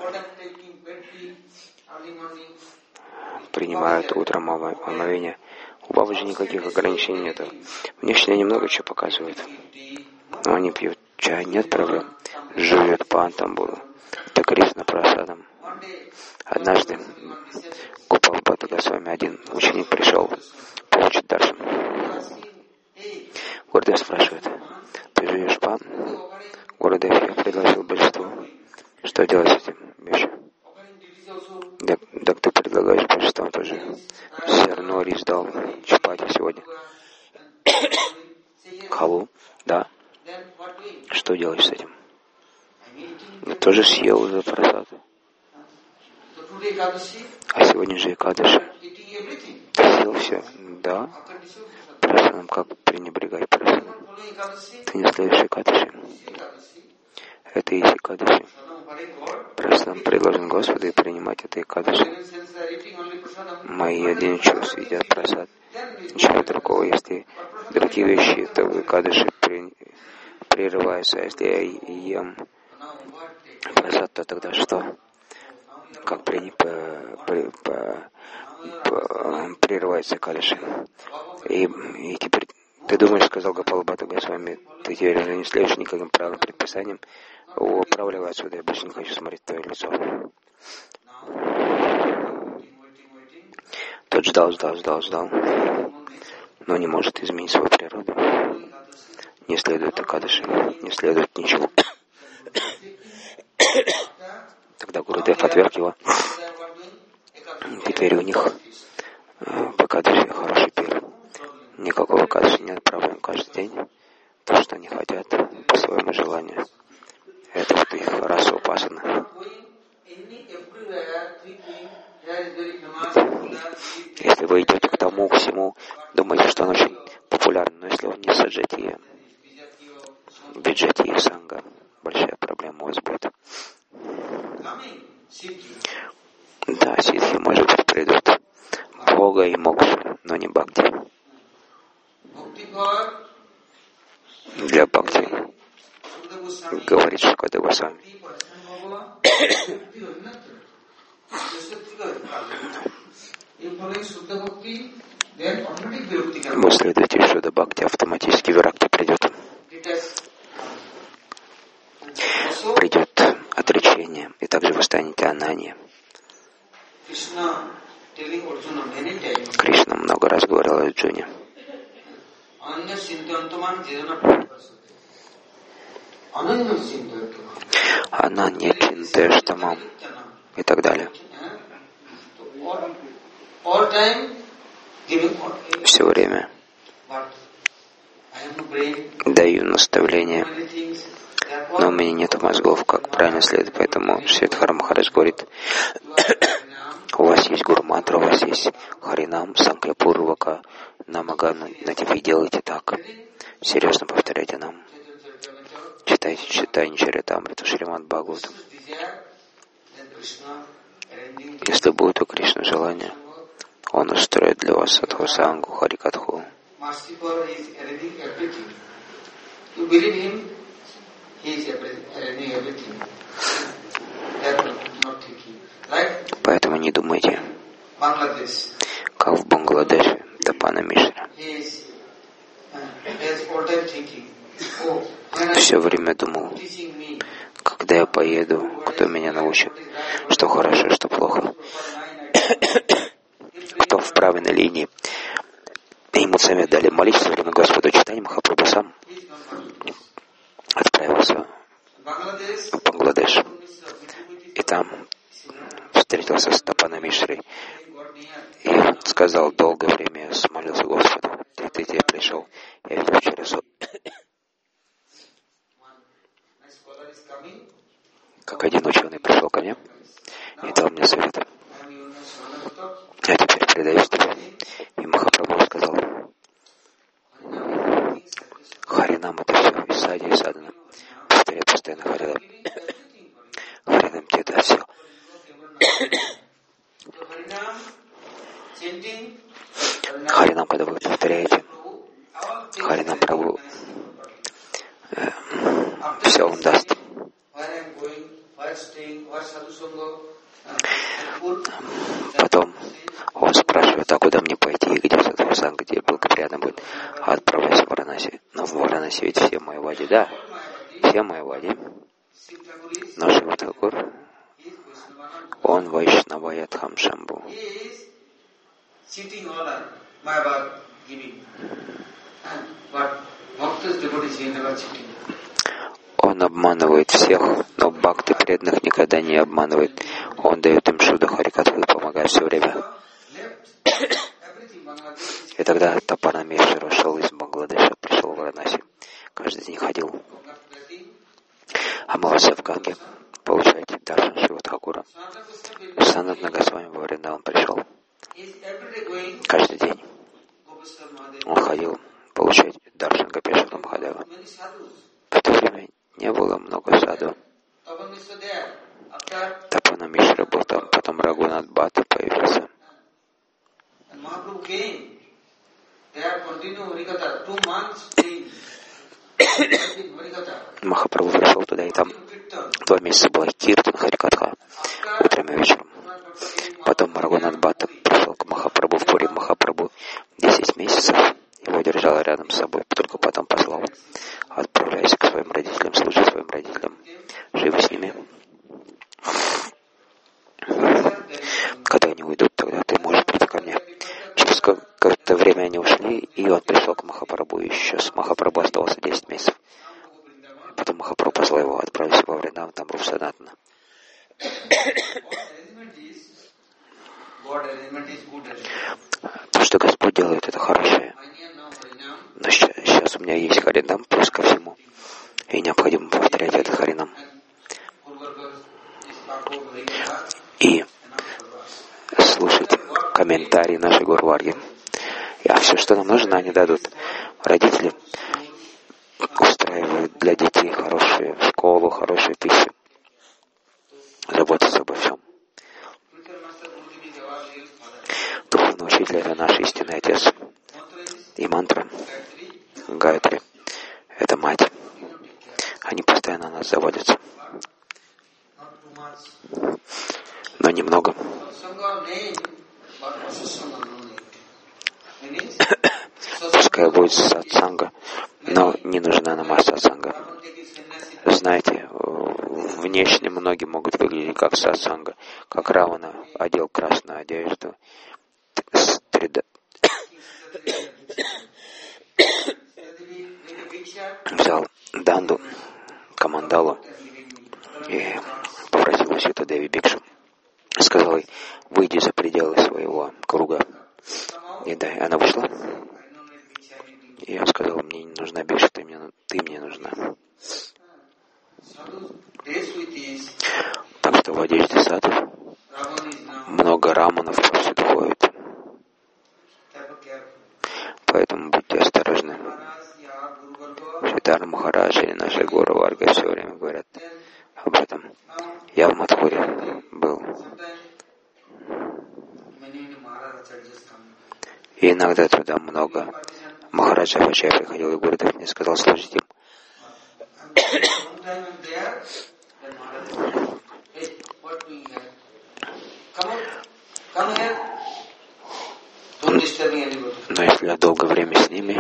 принимают утром омовение. У Бабаджи никаких ограничений нету. Внешне немного чего показывают. Но они пьют чай, нет проблем. Жуют пан там было. Это Кришна прасадом. Однажды Гопал Бхатта Госвами, один ученик, пришел получить даршан. Гурдев спрашивает: ты жуешь пан? Гурдев, я предложил божеству. Что делать с этим вещью? Так, так ты предлагаешь божествам тоже. Все равно рис дал чапати сегодня. Халу? Да. Что делаешь с этим? Я тоже съел за просад. А сегодня же Экадаши. Ты съел все? Да. Прасадом как пренебрегать прасадом? Ты не следуешь Экадаши. Это и есть Экадаши. Прасадом предложен Господу и принимать это Экадаши. Мои один чувств едят прасад. Ничего другого. Если другие вещи, то в Экадаши при... прерываются. А если я ем прасад, то тогда что? Как при... При... При... прерывается Экадаши. И... и теперь ты думаешь, сказал Гопал Бхатта Госвами, ты теперь уже не следуешь никаким правилам, предписаниям. Управляй отсюда, я больше не хочу смотреть твое лицо. Тот ждал, ждал, ждал, ждал, но не может изменить свою природу. Не следует Экадаши, не следует ничего. Тогда Гурудев отверг его. Теперь у них в Экадаши хороший пир. Никакого Экадаши не отправляем каждый день. То, что они хотят, по своему желанию. Это вот их раса упасана. Если вы идете к тому, к всему, думаете, что он очень популярен, но если он не саджати, биджати и санга, большая проблема у вас будет. Да, ситхи, может быть, придут Бога и мокшу, но не бхакти. Для бхакти, говорит Шукадев Госвами. Вы следуете Шуда Бхакти, автоматически Виракти придет. Придет отречение, и также вы станете Анани. Кришна много раз говорил Арджуне. Ананья Чинтэштамам и так далее. Все время даю наставления, но у меня нет мозгов, как правильно следует, поэтому Шридхар Махарадж говорит, у вас есть Гуру-мантра, у вас есть Харинам, Санкляпурвака, Намагана, на тебе делайте так. Серьезно повторяйте нам. Читайте, читайте Чаритамриту, Шримад Бхагаватам. Если будет у Кришны желание, Он устроит для вас Садхусангу, Харикатху. Поэтому не думайте, как в Бангладеше, Тапана Мишра. Все время думал, когда я поеду, кто меня научит, что хорошо, что плохо, кто в правильной линии. Ему сами дали молитву время Господу читания. Махапрабху сам отправился в Бангладеш. И там встретился с Тапана Мишрой и сказал: долгое время я смолился Господу, ты, ты, ты пришел, я видел вчера сон. Как один ученый пришел ко мне и дал мне советы. Я теперь предаюсь тебе. И Махапрабху сказал: Харинам — это все, и сади, и садана. Повторяй постоянно Харинам. Харинам — это все. Харинам, когда вы повторяете Харинам Прабху, э, все он даст. Потом он спрашивает: а куда мне пойти, и где Садхусан, где благоприятно будет? А отправляйся в Варанаси. Но в Варанаси ведь все майявади, да, все майявади. Но Шива Тхакур, он Вайшнаваядхам Шамбу. Он обманывает всех, но бхакты преданных никогда не обманывает. Он дает им шуда харикатху и помогает все время. И тогда Тапана Мишра шел из Бангладеша, пришел в Варанаси. Каждый день ходил, омывался в Ганге, получать даршан Шива Тхакура. Санатна Госвами во Вриндаvan пришел. Каждый день он ходил получать даршан Гопешвара Махадева. В то время не было много саду. Тапана Мишра был там, потом Рагунат Бхатта появился. Махапрабху пришел туда, и там два месяца была киртан Харикатха утром и вечером. Потом Рагунат Бхатта пришел к Махапрабху в Пури. Махапрабху десять месяцев его держал рядом с собой, только потом послал: отправляйся к своим родителям, служи своим родителям, живи с ними. Когда они уйдут, тогда ты можешь прийти ко мне. Через какое-то время они ушли, и он пришел к Махапрабху. Еще с Махапрабху оставался десять месяцев. Потом Махапрабху послал его: отправиться во Вриндаван, там Руп Санатана. То, что Господь делает, это хорошее. Но сейчас у меня есть Харинам плюс ко всему. И необходимо повторять этот Харинам. И слушать комментарии нашей Гурварги. А все, что нам нужно, они дадут. Родители устраивают для детей хорошую школу, хорошую пищу. Заботятся обо всем. Духовный учитель — это наш истинный отец. И мантра Гайатри — это мать. Они постоянно на нас заводятся. Но немного. Пускай будет сатсанга, но не нужна нам сатсанга. Знаете, внешне многие могут выглядеть как сатсанга, как Равана одел красную одежду, взял данду, камандалу и попросил у Сита Деви Бикшу. Сказал ей: выйди за пределы своего круга. И да, и она вышла. И я сказал: мне не нужна Бикша, ты мне, ты мне нужна. Так что в одежде саду много раманов повсюду ходит. Поэтому будьте осторожны. Шридхар Махарадж или наши Гуру Варга все время говорят об этом. Я в Мадхуре был. И иногда туда много. Махараджа Вачай приходил, и Гурудев мне сказал служить им. Но если я долгое время с ними,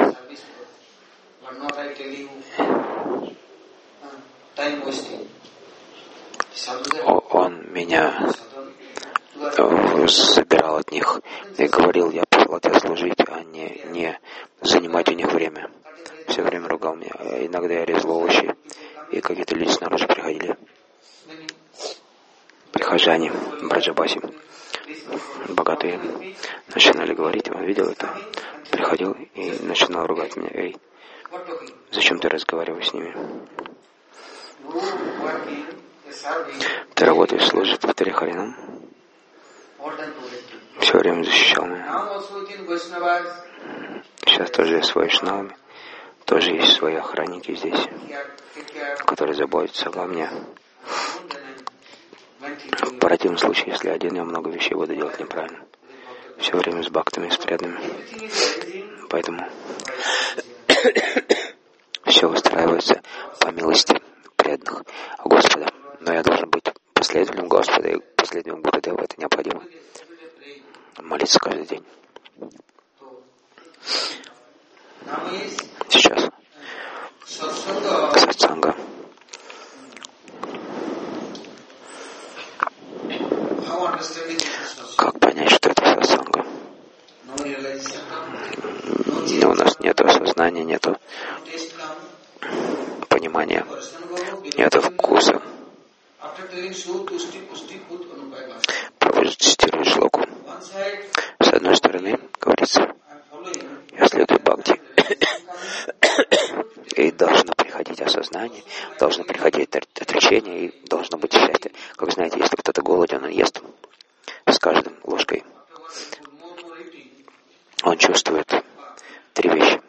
он меня забирал от них и говорил: я послал тебя служить, а не, не занимать у них время. Все время ругал меня. Иногда я резал овощи, и какие-то люди снаружи приходили. прихожане Браджабаси, богатые, начинали говорить, он видел это, приходил и начинал ругать меня. Эй, зачем ты разговариваешь с ними? Ты работаешь, служишь, повтори Харинам. Все время защищал меня. Сейчас тоже есть свои вайшнавами, тоже есть свои охранники здесь, которые заботятся обо мне. В противном случае, если один, я много вещей буду делать неправильно. Все время с бхактами, с преданными. Поэтому все выстраивается по милости преданных Господа. Но я должен быть последователем Господа и последователем Гурудева. Это необходимо. Молиться каждый день. Сейчас сатсанга. Как понять, что это сатсанга? У нас нет осознания, нет понимания, нет вкуса. Прабхупада цитирует шлоку. С одной стороны, говорится, я следую бхакти. И должно приходить осознание, должно приходить отречение, и должно быть счастье. Как знаете, если кто-то голоден, он ест с каждой ложкой. Он чувствует три вещи.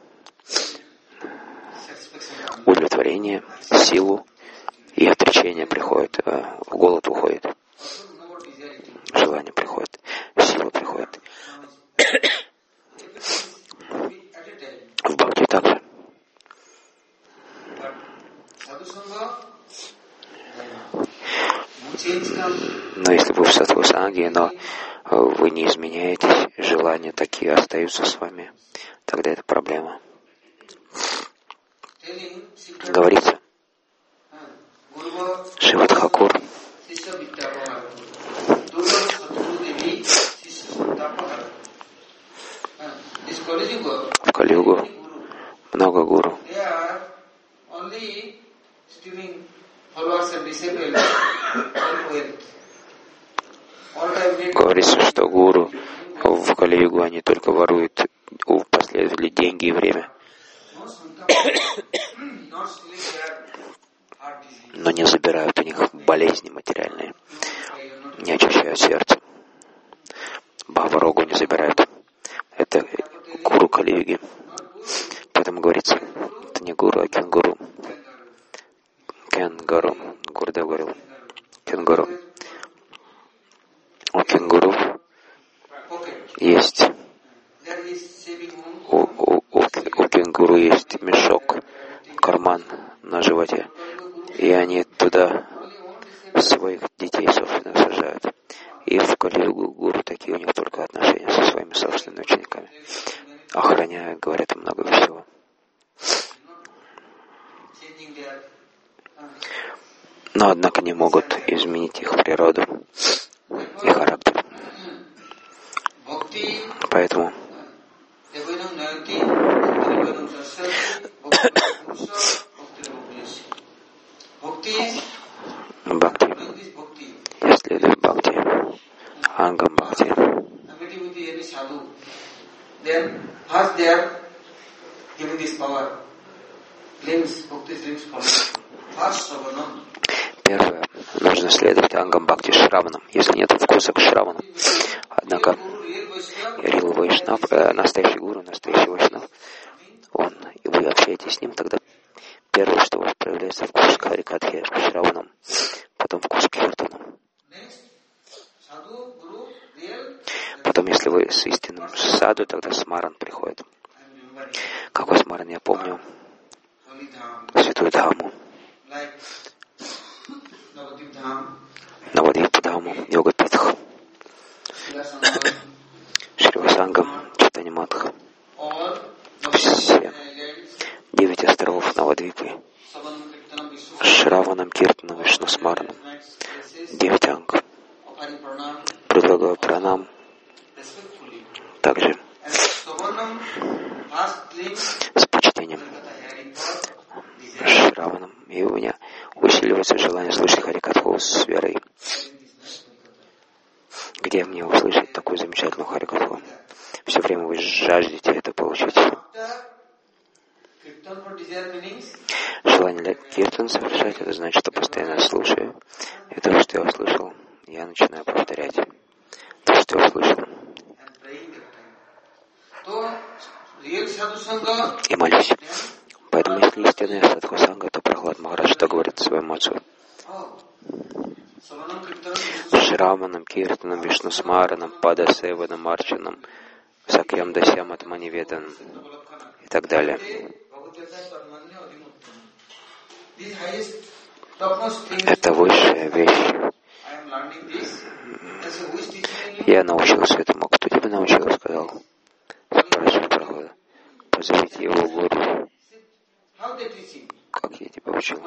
Удовлетворение, силу и отречение приходит, голод уходит, желание приходит, сила приходит. В бхакти также. Но если вы в сатвасанге, но вы не изменяетесь, желания такие остаются с вами, тогда это проблема. Говорится, Шриват Хакур в Кали-югу много гуру. Говорится, что гуру в Кали-югу они только воруют у последователей деньги и время, но не забирают у них болезни материальные, не очищают сердце. Бхава-рогу не забирают. Это гуру Кали-юги. Поэтому говорится, это не гуру, а кенгуру. Кенгуру. Гурдев говорил. Кенгуру. У кенгуру есть у, у, у, у кенгуру есть мешок, карман на животе, и они туда своих детей, собственно, сажают. И в Кали-югу гуру такие, у них только отношения со своими собственными учениками. Охраняют, говорят им много всего. Но, однако, не могут изменить их природу и характер. Поэтому бхакти, я следую бхакти, ангам бхакти. Первое, нужно следовать ангам бхакти шраванам, если нет вкуса к шраванам. Однако Рил Вайшнав, э, настоящий гуру, настоящий Вайшнав, он, и вы общаетесь с ним, тогда первое, что у вас проявляется вкус к Харикатхе, к шраванам, потом вкус к киртанам. Потом, если вы с истинным саду, тогда смаран приходит. Какой смаран, я помню? Святую Дхаму. Навадвипа-дхаму, Йога-питх, Шривасангам, Чайтанья-матха. Все девять островов Навадвипы, Шраванам, Киртанам, Вишнусмараном, девять анг. Предлагаю пранам также с почтением Шраванам, и у меня усиливается желание слышать Харикатху с верой. его. Все время вы жаждете это получить. Желание для киртан совершать, это значит, что постоянно слушаю. И то, что я услышал, я начинаю повторять. То, что я услышал. И молюсь. Поэтому, если истинная садхусанга, то Прахлад Махарадж что говорит своему отцу? Шраманам, Киртанам, Вишнусмаранам, Падасеванам, Арчанам, Сакьям Дасям Атманиведанам и так далее. Это высшая вещь. Я научился этому. Кто тебя научил? Сказал. Спрашивает Прахлада. Позовите его в гуру. Как я тебя учил?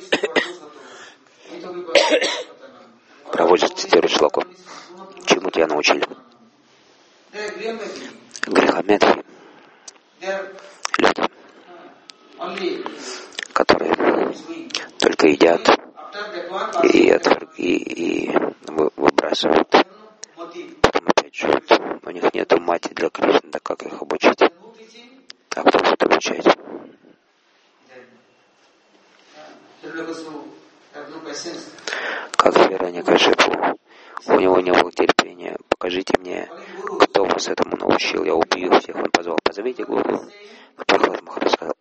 Проводит, цитирует шлоку. Чему тебя научили? Грехомедхи. Люди, которые только едят и, отвер... и, и выбрасывают. Потом опять живут. У них нет мати для Кришны, да как их обучить? А кто будет обучать? Как Хираньякашипу. У него не было терпения. Покажите мне, кто вас этому научил. Я убью всех. Он позвал. Позовите гуру. Прахлад Махарадж сказал.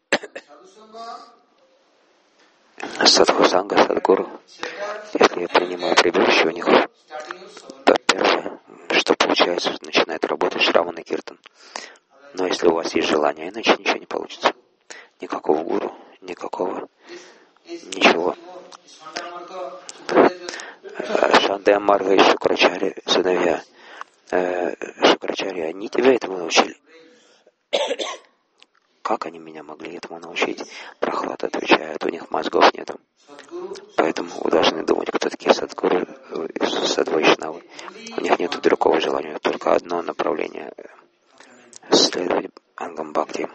Садхусанга, Садгуру. Если я принимаю прибежище у них, то первое, что получается, начинает работать Шравана Киртан. Но если у вас есть желание, иначе ничего не получится. Никакого гуру, никакого, ничего. Шанда Марга и Шукрачари, сыновья э, Шукрачари, они тебя этому научили. Как они меня могли этому научить? Прахлад отвечает, у них мозгов нету. Поэтому вы должны думать, кто такие садгуру и садвайшнавы. У них нет другого желания, только одно направление — следовать ангам бхакти,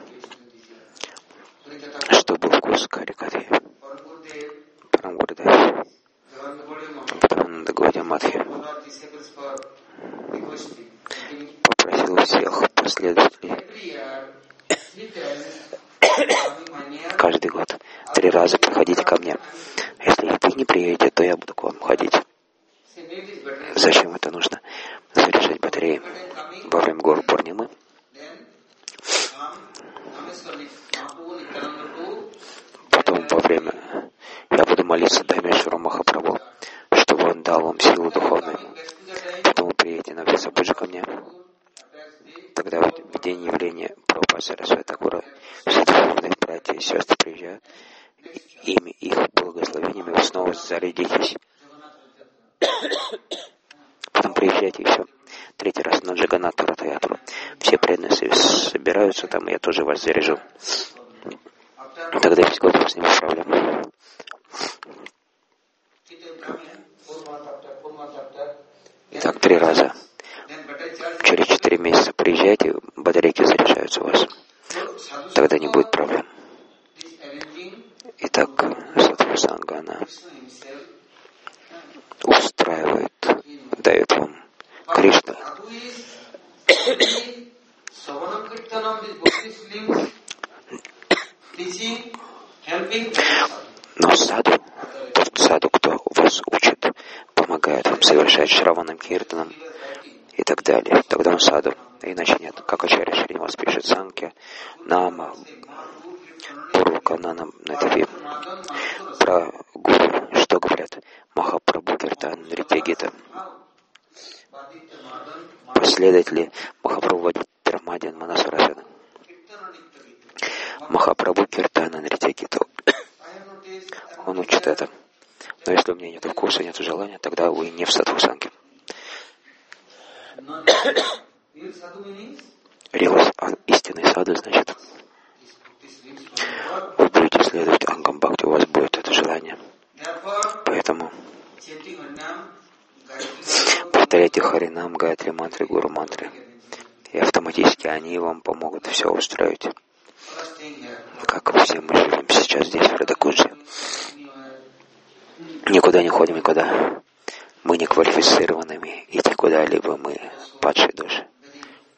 чтобы вкус карикаты. Парамгурдев, Парамананда Гаудия Мадхи попросил всех последователей каждый год три раза приходите ко мне. Если вы не приедете, то я буду к вам ходить. Зачем это нужно? Заряжать батареи во время гор Пурнимы. Потом во время я буду молиться Дамешвару Махапрабху, чтобы он дал вам силу духовную. Потом вы приедете на Весапуджи ко мне. Тогда в день явления Прабхупады Сарасвати Такура все духовные братья и сестры приезжают, ими их благословениями вы снова зарядитесь. Потом приезжайте еще третий раз на Джаганнату Ратаятру. Все преданные собираются там, и я тоже вас заряжу. Тогда весь год у вас не будет проблем. Итак, три раза. Через четыре месяца приезжайте, батарейки заряжаются у вас. Тогда не будет проблем. Итак, Садхусанга, она устраивает, дает вам Кришну. Но саду, тот саду, кто вас учит, помогает вам совершать Шраванам Киртанам и так далее. Тогда он саду, иначе нет. Как Ачарья Шринивас пишет, Санкья, Нама, Пурваканана, Натави. Про гуру, что говорят? Махапрабху Киртан Нритья-гита. Последователи Махапрабху Пирамадин Манасварасана. Махапрабху Киртана Нритья-гита. Он учит это. Но если у меня нет вкуса, нет желания, тогда вы не в садхусанге. Рилас, истинный саду, значит, вы будете следовать ангам бхакти, у вас будет это желание. Поэтому повторяйте Харинам, Гайатри мантры, Гуру мантры, и автоматически они вам помогут все устроить. Как все мы живем сейчас здесь, в Радакунже. Никуда не ходим, никуда. Мы не квалифицированными идти куда-либо, мы падшие души.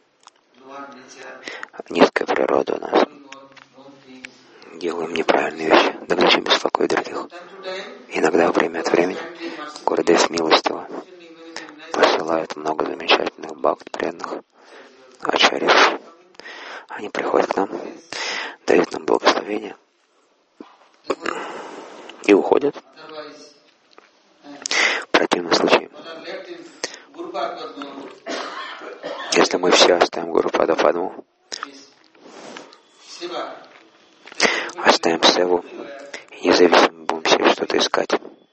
низкая природа у нас. Делаем неправильные вещи, да зачем беспокоить других? Иногда, время от времени, Гурудев милостиво посылает много замечательных бхакт, преданных ачарьев. Они приходят к нам, дают нам благословение и уходят. В противном случае, если мы все оставим Гуру Падападму, оставим севу и независимо будем себе что-то искать,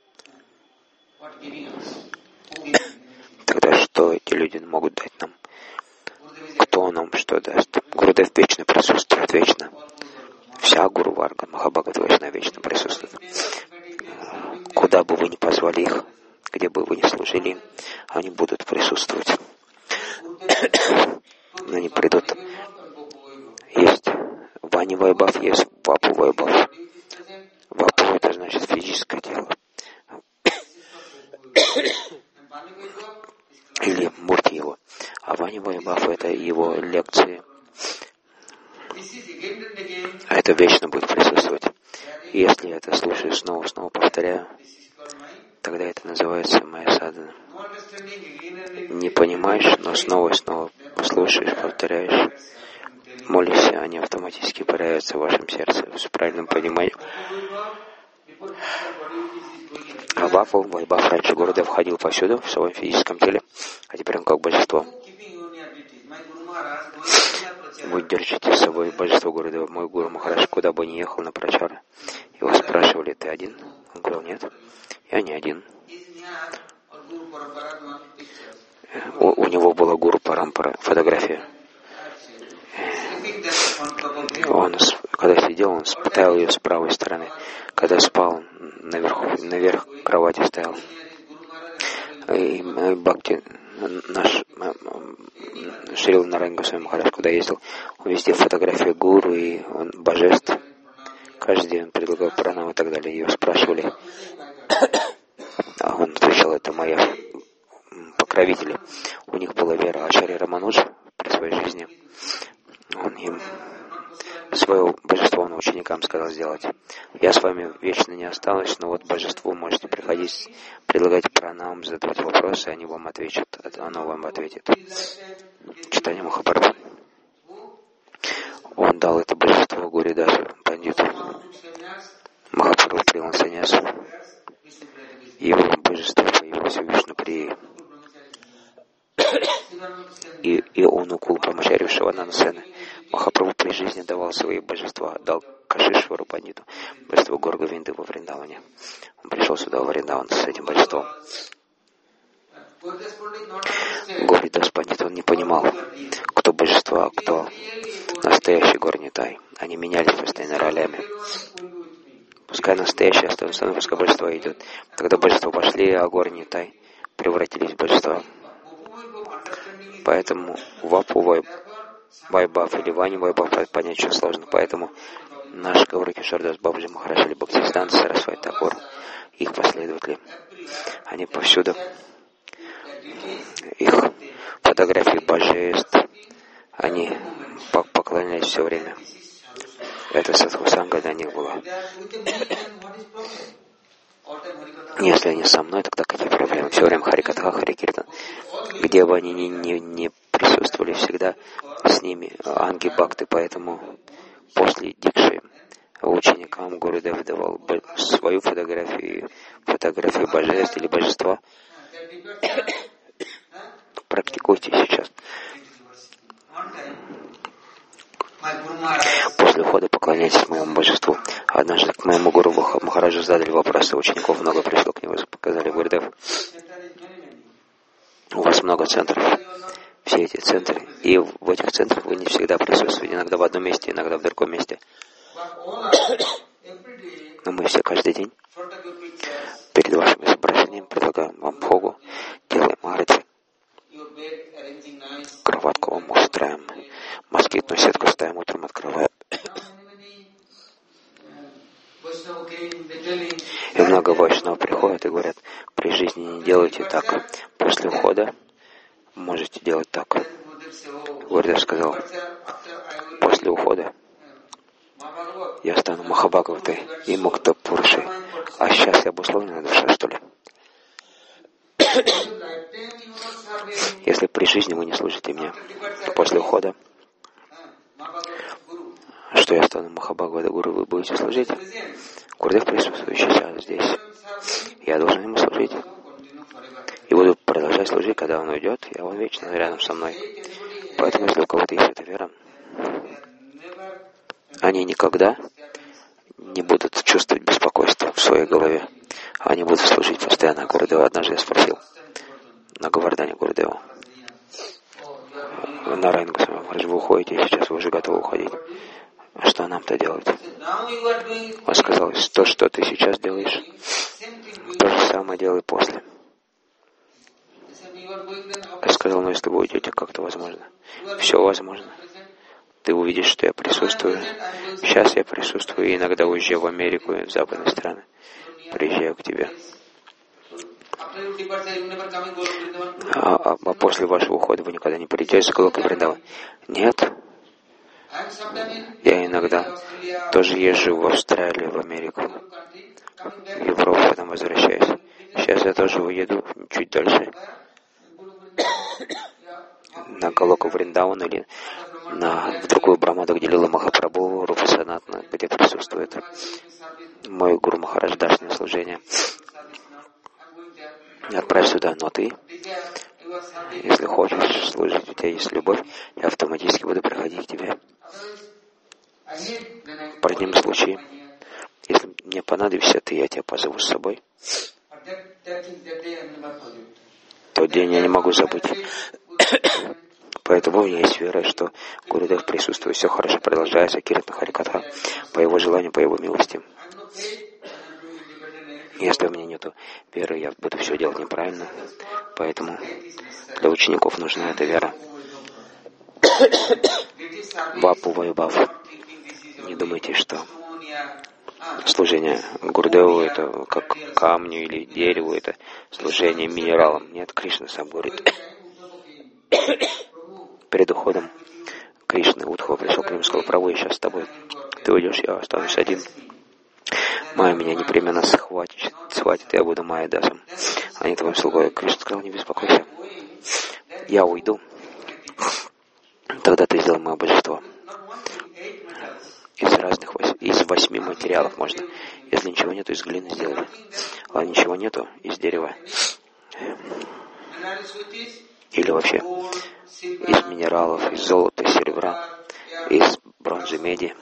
тогда что эти люди могут дать нам? Кто нам что даст? Гурудев вечно присутствует, вечно. Вся Гуру Варга, Махабхагават Вайшнава вечно присутствует. Куда бы вы ни позвали их, где бы вы ни служили им, они будут присутствовать. Но они придут. Есть Вани Вайбхав, есть Вапу Вайбхав. Вапу — это значит физическое тело. Или мурти его. А Вани Вайбхав — это его лекции. А это вечно будет присутствовать. И если я это слушаю снова, снова повторяю, тогда это называется моя садхана. Не понимаешь, но снова и снова слушаешь, повторяешь, молишься, они автоматически появятся в вашем сердце с правильным пониманием. А Вапу Вайбхав раньше Гурудев ходил повсюду в своем физическом теле, а теперь он как божество. Вы держите с собой божество Гурудева. Мой Гуру Махарадж куда бы ни ехал на прачары. Его спрашивали: ты один? Он говорил: нет, я не один. У, у него была Гуру Парампара, фотография. Он, когда сидел, он ставил ее с правой стороны. Когда спал, наверху, наверх кровати стоял. И Бхакти, наш Шрила Нараяна Госвами Махарадж, куда ездил, он везде фотографии гуру и он божеств. Каждый день он предлагал пранам и так далее. Его спрашивали, а он отвечал: это мои покровители. У них была вера Ачарья Рамануджа при своей жизни. Он им свое божество он ученикам сказал сделать. Я с вами вечно не осталась, но вот божеству можете приходить, предлагать пранам, задавать вопросы, они вам ответят, оно вам ответит. Читание Махабхарата. Он дал это божество Гуридасу, пандиту. Махапрабху принял саньясу. Его божество появилось у Вишнуприи. И, и он укул Брамачарью Шавананасены. Махапрабху при жизни давал свои божества, дал Кашишвару Пандиту, божество Горговинды во Вриндаване. Он пришел сюда во Вриндаван с этим божеством. Горидас Пандит, он не понимал, кто божество, а кто настоящий Горнитай. Они менялись постоянно ролями. Пускай настоящее остается, но пускай божество идет. Тогда божества пошли, а Горнитай превратились в божества. Поэтому Вапу Вайбхав или Вани Вайбхав понять очень сложно. Поэтому наш Гауры Кишордас Бабаджи Махарадж или Бхактисиданта Сарасвати Такур, их последователи, они повсюду, их фотографии божеств, они поклонялись все время. Это садхусанга для них была. Если они со мной, тогда какие проблемы? Все время Харикатха, Харикиртан. Где бы они ни, ни, ни присутствовали, всегда с ними анги бхакты. Поэтому после дикши ученикам Гурудев давал свою фотографию, фотографию божеств или божества. Практикуйте сейчас. После ухода поклоняйтесь моему божеству. Однажды к моему гуру Махараджу задали вопросы, учеников много пришло к нему, показали: Гурудев, у вас много центров, все эти центры, и в этих центрах вы не всегда присутствуете, иногда в одном месте, иногда в другом месте. Но мы все каждый день перед вашим изображением предлагаем вам бхогу, делаем арати, кроватку вам устраиваем, москитную сетку ставим, утром открываем. И много вайшнав приходят и говорят: при жизни не делайте так, после ухода можете делать так. Гурдев сказал, после ухода я стану Махабхагаватой и Мукта-Пурушей. А сейчас я обусловленная душа, что ли? Если при жизни вы не служите мне, после ухода, что я стану Махабхагаватой Гуру, вы будете служить? Гурдев присутствующий сейчас здесь. Я должен ему служить. И буду продолжать служить, когда он уйдет, и он вечно рядом со мной. Поэтому, если у кого-то есть эта вера, они никогда не будут чувствовать беспокойство в своей голове. Они будут служить постоянно. Гурудева однажды я спросил на Говардане Гурудева: Нараян Госвами Махарадж, вы уходите, и сейчас вы уже готовы уходить. А что нам-то делать? Он сказал, то, что ты сейчас делаешь, то же самое делай после. Я сказал, ну если вы уйдете, как-то возможно. Все возможно. Ты увидишь, что я присутствую. Сейчас я присутствую, и иногда уезжаю в Америку и в западные страны. Приезжаю к тебе. А, а, а после вашего ухода вы никогда не придете с Галоки Вриндавана? Нет. Я иногда тоже езжу в Австралию, в Америку, в Европу, потом возвращаюсь. Сейчас я тоже уеду чуть дальше на Галоку Вриндаван или на, в другую Брамаду, где Лила Махапрабху, Рупа Санатана, где присутствует мой Гуру Махарадж, дашь мне служение. Отправь сюда, но ты, если хочешь служить, у тебя есть любовь, я автоматически буду приходить к тебе. В противном случае, если мне понадобишься ты, я тебя позову с собой. Тот день я не могу забыть. Поэтому у меня есть вера, что Гурудев присутствует, все хорошо продолжается, Киртана Харикатха, по его желанию, по его милости. Если у меня нету веры, я буду все делать неправильно. Поэтому для учеников нужна эта вера. Бапу Вайбав. Не думайте, что служение Гурудеву это как камню или дереву, это служение минералам. Нет, Кришна сам говорит. Перед уходом Кришны Удхова пришел к нему и сказал: Прабху, я сейчас с тобой. Ты уйдешь, я останусь один. Майя меня непременно схватит, схватит, я буду Майя Дасом, а не твоим слугой. Кришна сказал: не беспокойся. Я уйду. Тогда ты сделал мое божество. Из разных, из восьми материалов можно. Если ничего нету, из глины сделали. А ничего нету, из дерева. Или вообще из минералов, из золота, серебра, из бронзы, меди.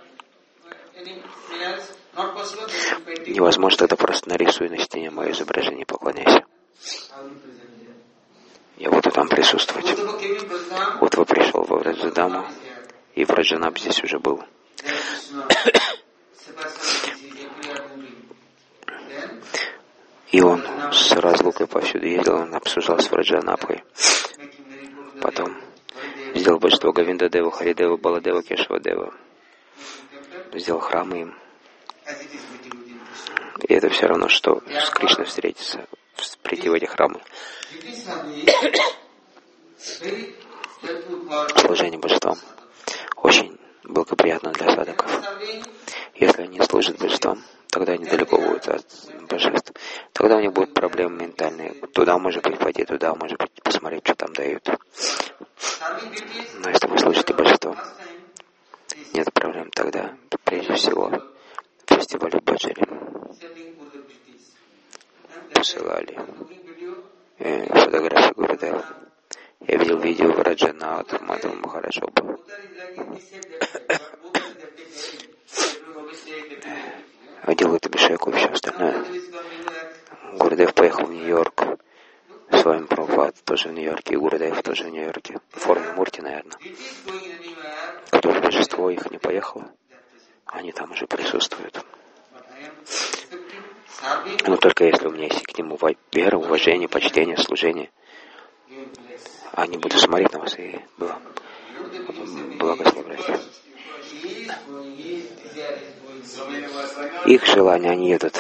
Невозможно, тогда просто нарисуй на стене мое изображение, поклоняйся. Я буду там присутствовать. Вот вы пришел во Враджадаму, и Враджанаб здесь уже был. И он с разлукой повсюду ездил, он обсуждал с Враджанабхой. Потом сделал божество Говинда Дева, Харидева, Баладева, Кешава Дева. Сделал храмы им. И это все равно, что с Кришной встретиться, прийти в эти храмы. Служение божествам очень благоприятно для садхаков. Если они служат божествам, тогда они далеко будут от божеств. Тогда у них будут проблемы ментальные. Туда, может быть, пойти, туда, может быть, посмотреть, что там дают. Но если вы служите божествам, нет проблем. Тогда, прежде всего, в фестивале Баджари посылали э, фотографии Гурудева. Я видел видео Раджана от Мадхава Махараджоба. Делают Абишеку и все остальное. Гурудев поехал в Нью-Йорк. С вами Прабхупад тоже в Нью-Йорке. И Гурудев тоже в Нью-Йорке. В форме Мурти, наверное. Кто же божество их не поехало, они там уже присутствуют. Но только если у меня есть к нему вера, уважение, почтение, служение, они будут смотреть на вас и благословлять. Их желания, они едут.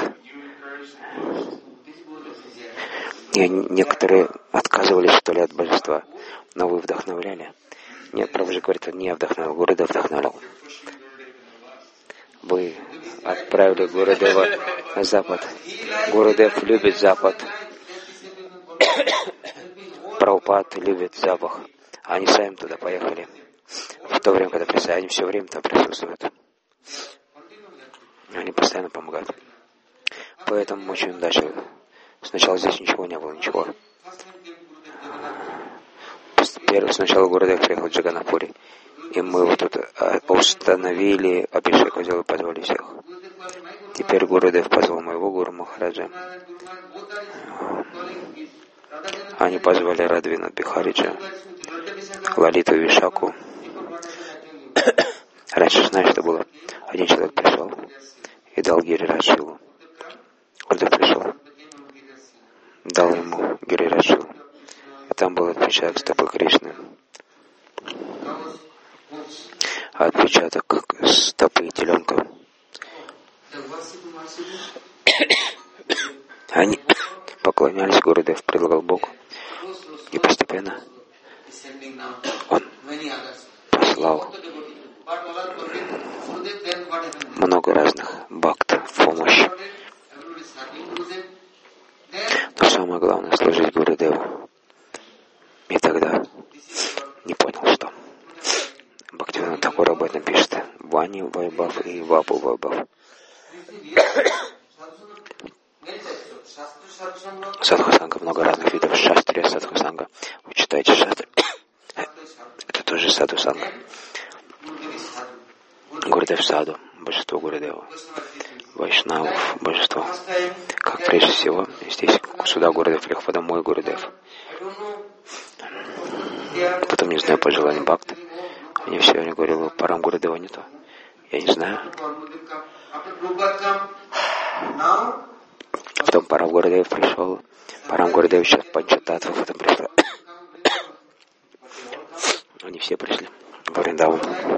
И некоторые отказывались, что ли, от божества, но вы вдохновляли. Нет, Прабхуджи говорит, он не вдохновил, Гурудев вдохновил. Вы отправили Гурудева на Запад. Гурудев любит Запад. Прабхупад любит запах. Они сами туда поехали. В то время, когда присутствуют, они все время там присутствуют. Они постоянно помогают. Поэтому очень удачно. Сначала здесь ничего не было, ничего. Первый сначала Гурудев приехал в Джаганапури. И мы вот тут установили Абхишек, сделали, позвали всех. Теперь Гурудев позвал моего Гуру Махараджа. Они позвали Радвинат Бихариджа, Лалиту Вишаку. Раньше, знаешь, что было? Один человек пришел и дал Гирирадж-шилу. Гурудев пришел, дал ему Гирирадж-шилу. А там был отпечаток стопы Кришны. Отпечаток стопы теленка. Они поклонялись, Гурудев предлагал Богу. И постепенно он послал много разных бхакт в помощь. Но самое главное — служить Гурудеву. И тогда не понял, что Бхактивинода Тхакур об этом пишет. Вани Вайбхав и Вапу Вайбхав. Садхусанга, много разных видов. Шастрия Садхусанга. Вы читаете Шастри. Это тоже Садхусанга. Гурудев Саду, божество Гурудева. Вайшнавов, божество. Как прежде всего, здесь сюда Гурудев приехал, потом мой Гурудев. Потом, не знаю, по желанию Бхакты. Они все, они говорили, Парам Гурудева не то. Я не знаю. Потом Парам Гурудев пришел. Парам Гурудев сейчас Панчататва, потом пришла. Они все пришли в Вриндаван.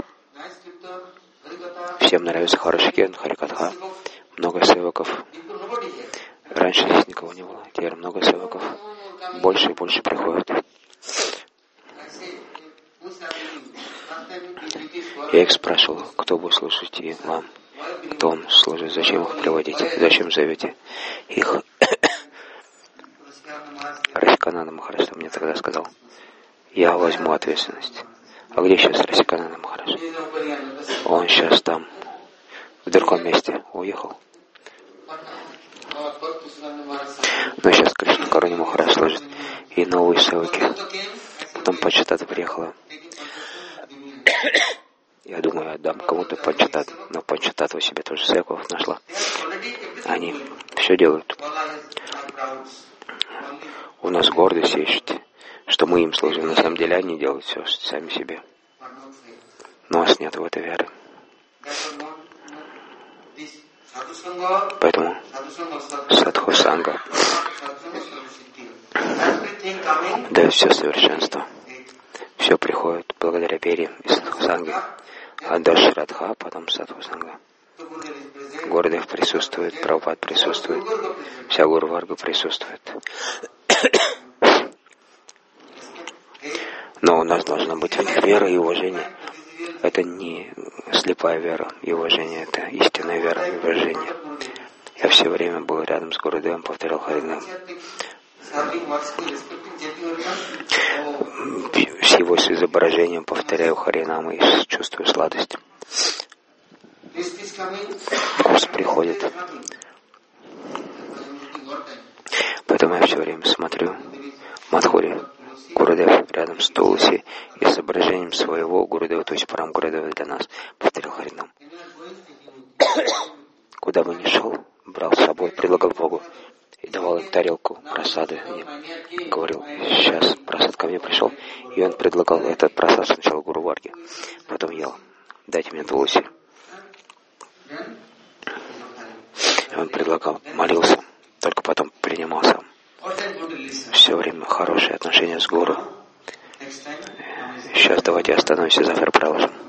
Всем нравится хороший кен, Харикатха. Много севаков. Раньше здесь никого не было. Теперь много севаков. Больше и больше приходят. Я их спрашивал, кто будет слушать и вам, кто вам служит, зачем их приводите, зачем зовете их. Расикананда Махарадж мне тогда сказал, я возьму ответственность. А где сейчас Расикананда Махарадж? Он сейчас там, в другом месте, уехал. Но сейчас Кришна Каруни Махарадж служит и новые севаки. Потом Панчатата приехала. Я думаю, отдам кому-то Панчатат, но Панчататва себе тоже севаков нашла. Они все делают. У нас гордость есть, что мы им служим. На самом деле они делают все сами себе. Но у нас нет в этой веры. Поэтому Садхусанга дает все совершенство. Все приходит благодаря вере и Садхусанге. А дальше Радха, потом Садхусанга. Гурудев присутствует, Прабхупад присутствует, вся Гуру Варга присутствует. Но у нас должна быть вера и уважение. Это не слепая вера и уважение, это истинная вера и уважение. Я все время был рядом с Гурудевом, повторял Харинам. С его изображением повторяю Харинам и чувствую сладость. Вкус приходит. Поэтому я все время смотрю Мадхури, Гурудев рядом с Тулси и с изображением своего Гурудева, то есть Парам Гурудева для нас, повторял Харинам. Куда бы ни шел, брал с собой, предлагал Богу и давал им тарелку просады. И говорил, сейчас просад ко мне пришел, и он предлагал этот просад сначала Гуру Варге, потом ел. Дайте мне Тулси. Он предлагал, молился, только потом принимал сам. Все время хорошие отношения с Гуру. Сейчас давайте остановимся, завтра продолжим.